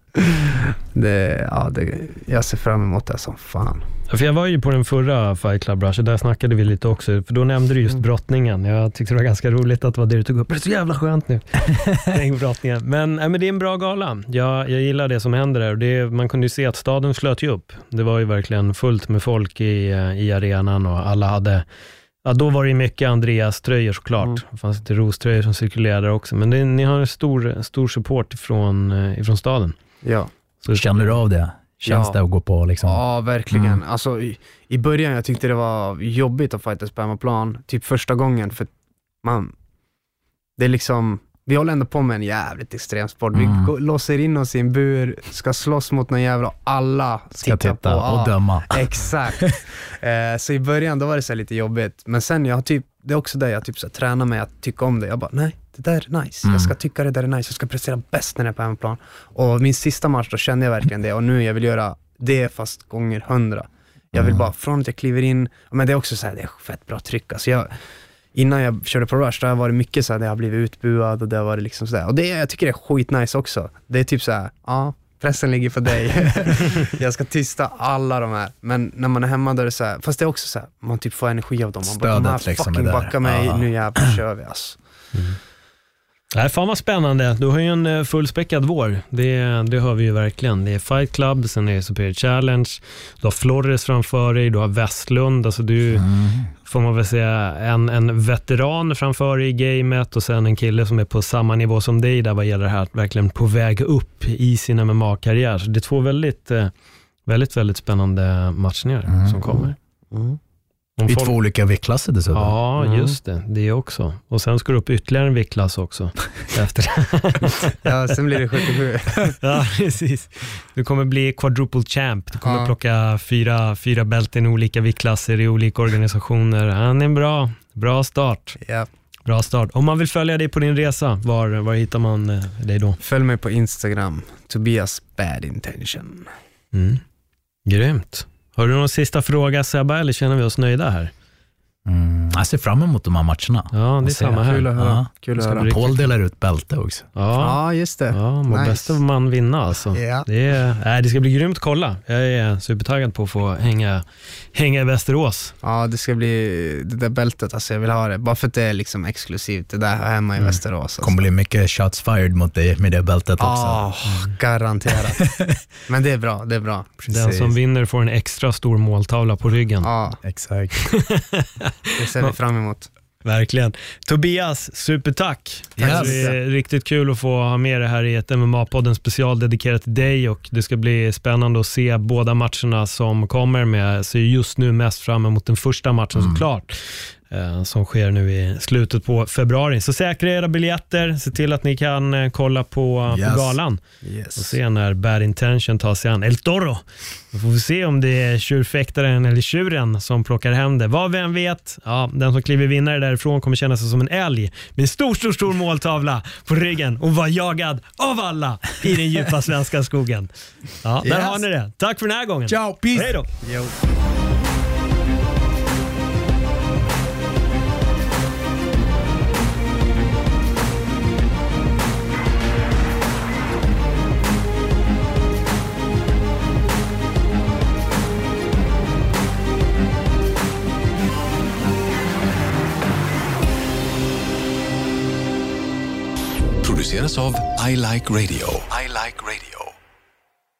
det, ja, det, jag ser fram emot det som fan. För jag var ju på den förra Fight Club Rush och där snackade vi lite också, för då nämnde du just brottningen. Jag tyckte det var ganska roligt att det var det du tog upp. Det är så jävla skönt nu. brottningen. Men, äh, men det är en bra gala. Jag, jag gillar det som händer där. Och det, man kunde ju se att staden slöt ju upp. Det var ju verkligen fullt med folk i, i arenan och alla hade... Ja, då var det mycket Andreas tröjor såklart. Mm. Det fanns lite roströjor som cirkulerade också. Men det, ni har en stor, stor support ifrån, ifrån staden. Ja. Så känner du av det? Känns ja. det att gå på liksom? Ja, verkligen. Mm. Alltså, i, i början jag tyckte det var jobbigt att fightas på hemmaplan. Typ första gången. För man, det är liksom, vi håller ändå på med en jävligt extrem sport. Mm. Vi går, låser in oss i en bur, ska slåss mot någon jävla, alla ska titta på. och ja, döma. Exakt. eh, så i början då var det så lite jobbigt. Men sen jag typ, det är också där jag typ så tränar mig att tycka om det. Jag bara, nej, det där är nice. Mm. Jag ska tycka det där är nice. Jag ska prestera bäst när jag är på hemmaplan. Och min sista match då kände jag verkligen det. Och nu jag vill göra det fast gånger hundra. Jag vill mm. bara, från att jag kliver in. Men det är också så här, det är fett bra tryck. Alltså jag, innan jag körde på Rush, då har det varit mycket så här, det har blivit utbuad och det har varit liksom så där. Och det, jag tycker det är skitnice också. Det är typ så här, ja, pressen ligger på dig. Jag ska tysta alla de här. Men när man är hemma då är det så här, fast det är också så här, man typ får energi av dem. Man Stödet bara, liksom fucking backa mig, ja. nu jävlar kör vi alltså. Mm. Nej, fan vad spännande. Du har ju en fullspäckad vår. Det, det har vi ju verkligen. Det är Fight Club, sen är det Superior Challenge. Du har Flores framför dig, du har Westlund. Alltså du, mm. får man väl säga, en, en veteran framför dig i gamet och sen en kille som är på samma nivå som dig där vad gäller det här, verkligen på väg upp i sin M M A-karriär. Så det är två väldigt, väldigt, väldigt spännande matchningar mm. som kommer. Mm. I folk... två olika viktklasser dessutom. Ja, just det. Det också. Och sen ska du upp ytterligare en viktklass också. Efter. Ja, sen blir det sjuttiosju. Ja, precis. Du kommer bli quadruple champ. Du kommer ja. plocka fyra, fyra bälten i olika viktklasser i olika organisationer. Han är en bra, bra start. Ja. Bra start. Om man vill följa dig på din resa, var, var hittar man eh, dig då? Följ mig på Instagram, Tobias Bad Intention. Mm. Grymt. Har du någon sista fråga, Sebba, eller känner vi oss nöjda här? Mm, jag ser fram emot de här matcherna. Ja, det är samma här. Kul att höra. Ja. Kul att Ska höra. bli- Paul delar ut bälte också. Ja, Ja, just det. ja må Nice. bästa man vinna alltså. Ja. Det, är, äh, det ska bli grymt att kolla. Jag är supertaggad på att få hänga, hänga i Västerås. Ja, det ska bli det där bältet, alltså jag vill ha det. Bara för att det är liksom exklusivt, det där hemma i Mm. Västerås. Alltså. Kommer bli mycket shots fired mot dig med det bältet också. Ja, garanterat. Men det är bra, det är bra. Den som vinner får en extra stor måltavla på ryggen. Ja, Exakt. det ser vi fram emot. Verkligen. Tobias, supertack. Yes. Det är riktigt kul att få ha med det här i ett M M A-podden special dedikerat till dig, och det ska bli spännande att se båda matcherna som kommer med. Jag ser just nu mest fram emot den första matchen Mm. såklart, eh, som sker nu i slutet på februari. Så säkra era biljetter, se till att ni kan eh, kolla på, Yes. på galan och Yes. se när Bad Intention tar sig an El Toro. Då får vi se om det är tjurfäktaren eller tjuren som plockar hem det. Vad vem vet, ja, den som kliver vinnare därifrån kommer känna sig som en älg med en stor, stor, stor måltavla på ryggen och vara jagad av alla i den djupa svenska skogen. Ja, där Yes. har ni det. Tack för den här gången. Ciao, peace. Hej då. Jo. Produceras av I Like Radio. I Like Radio.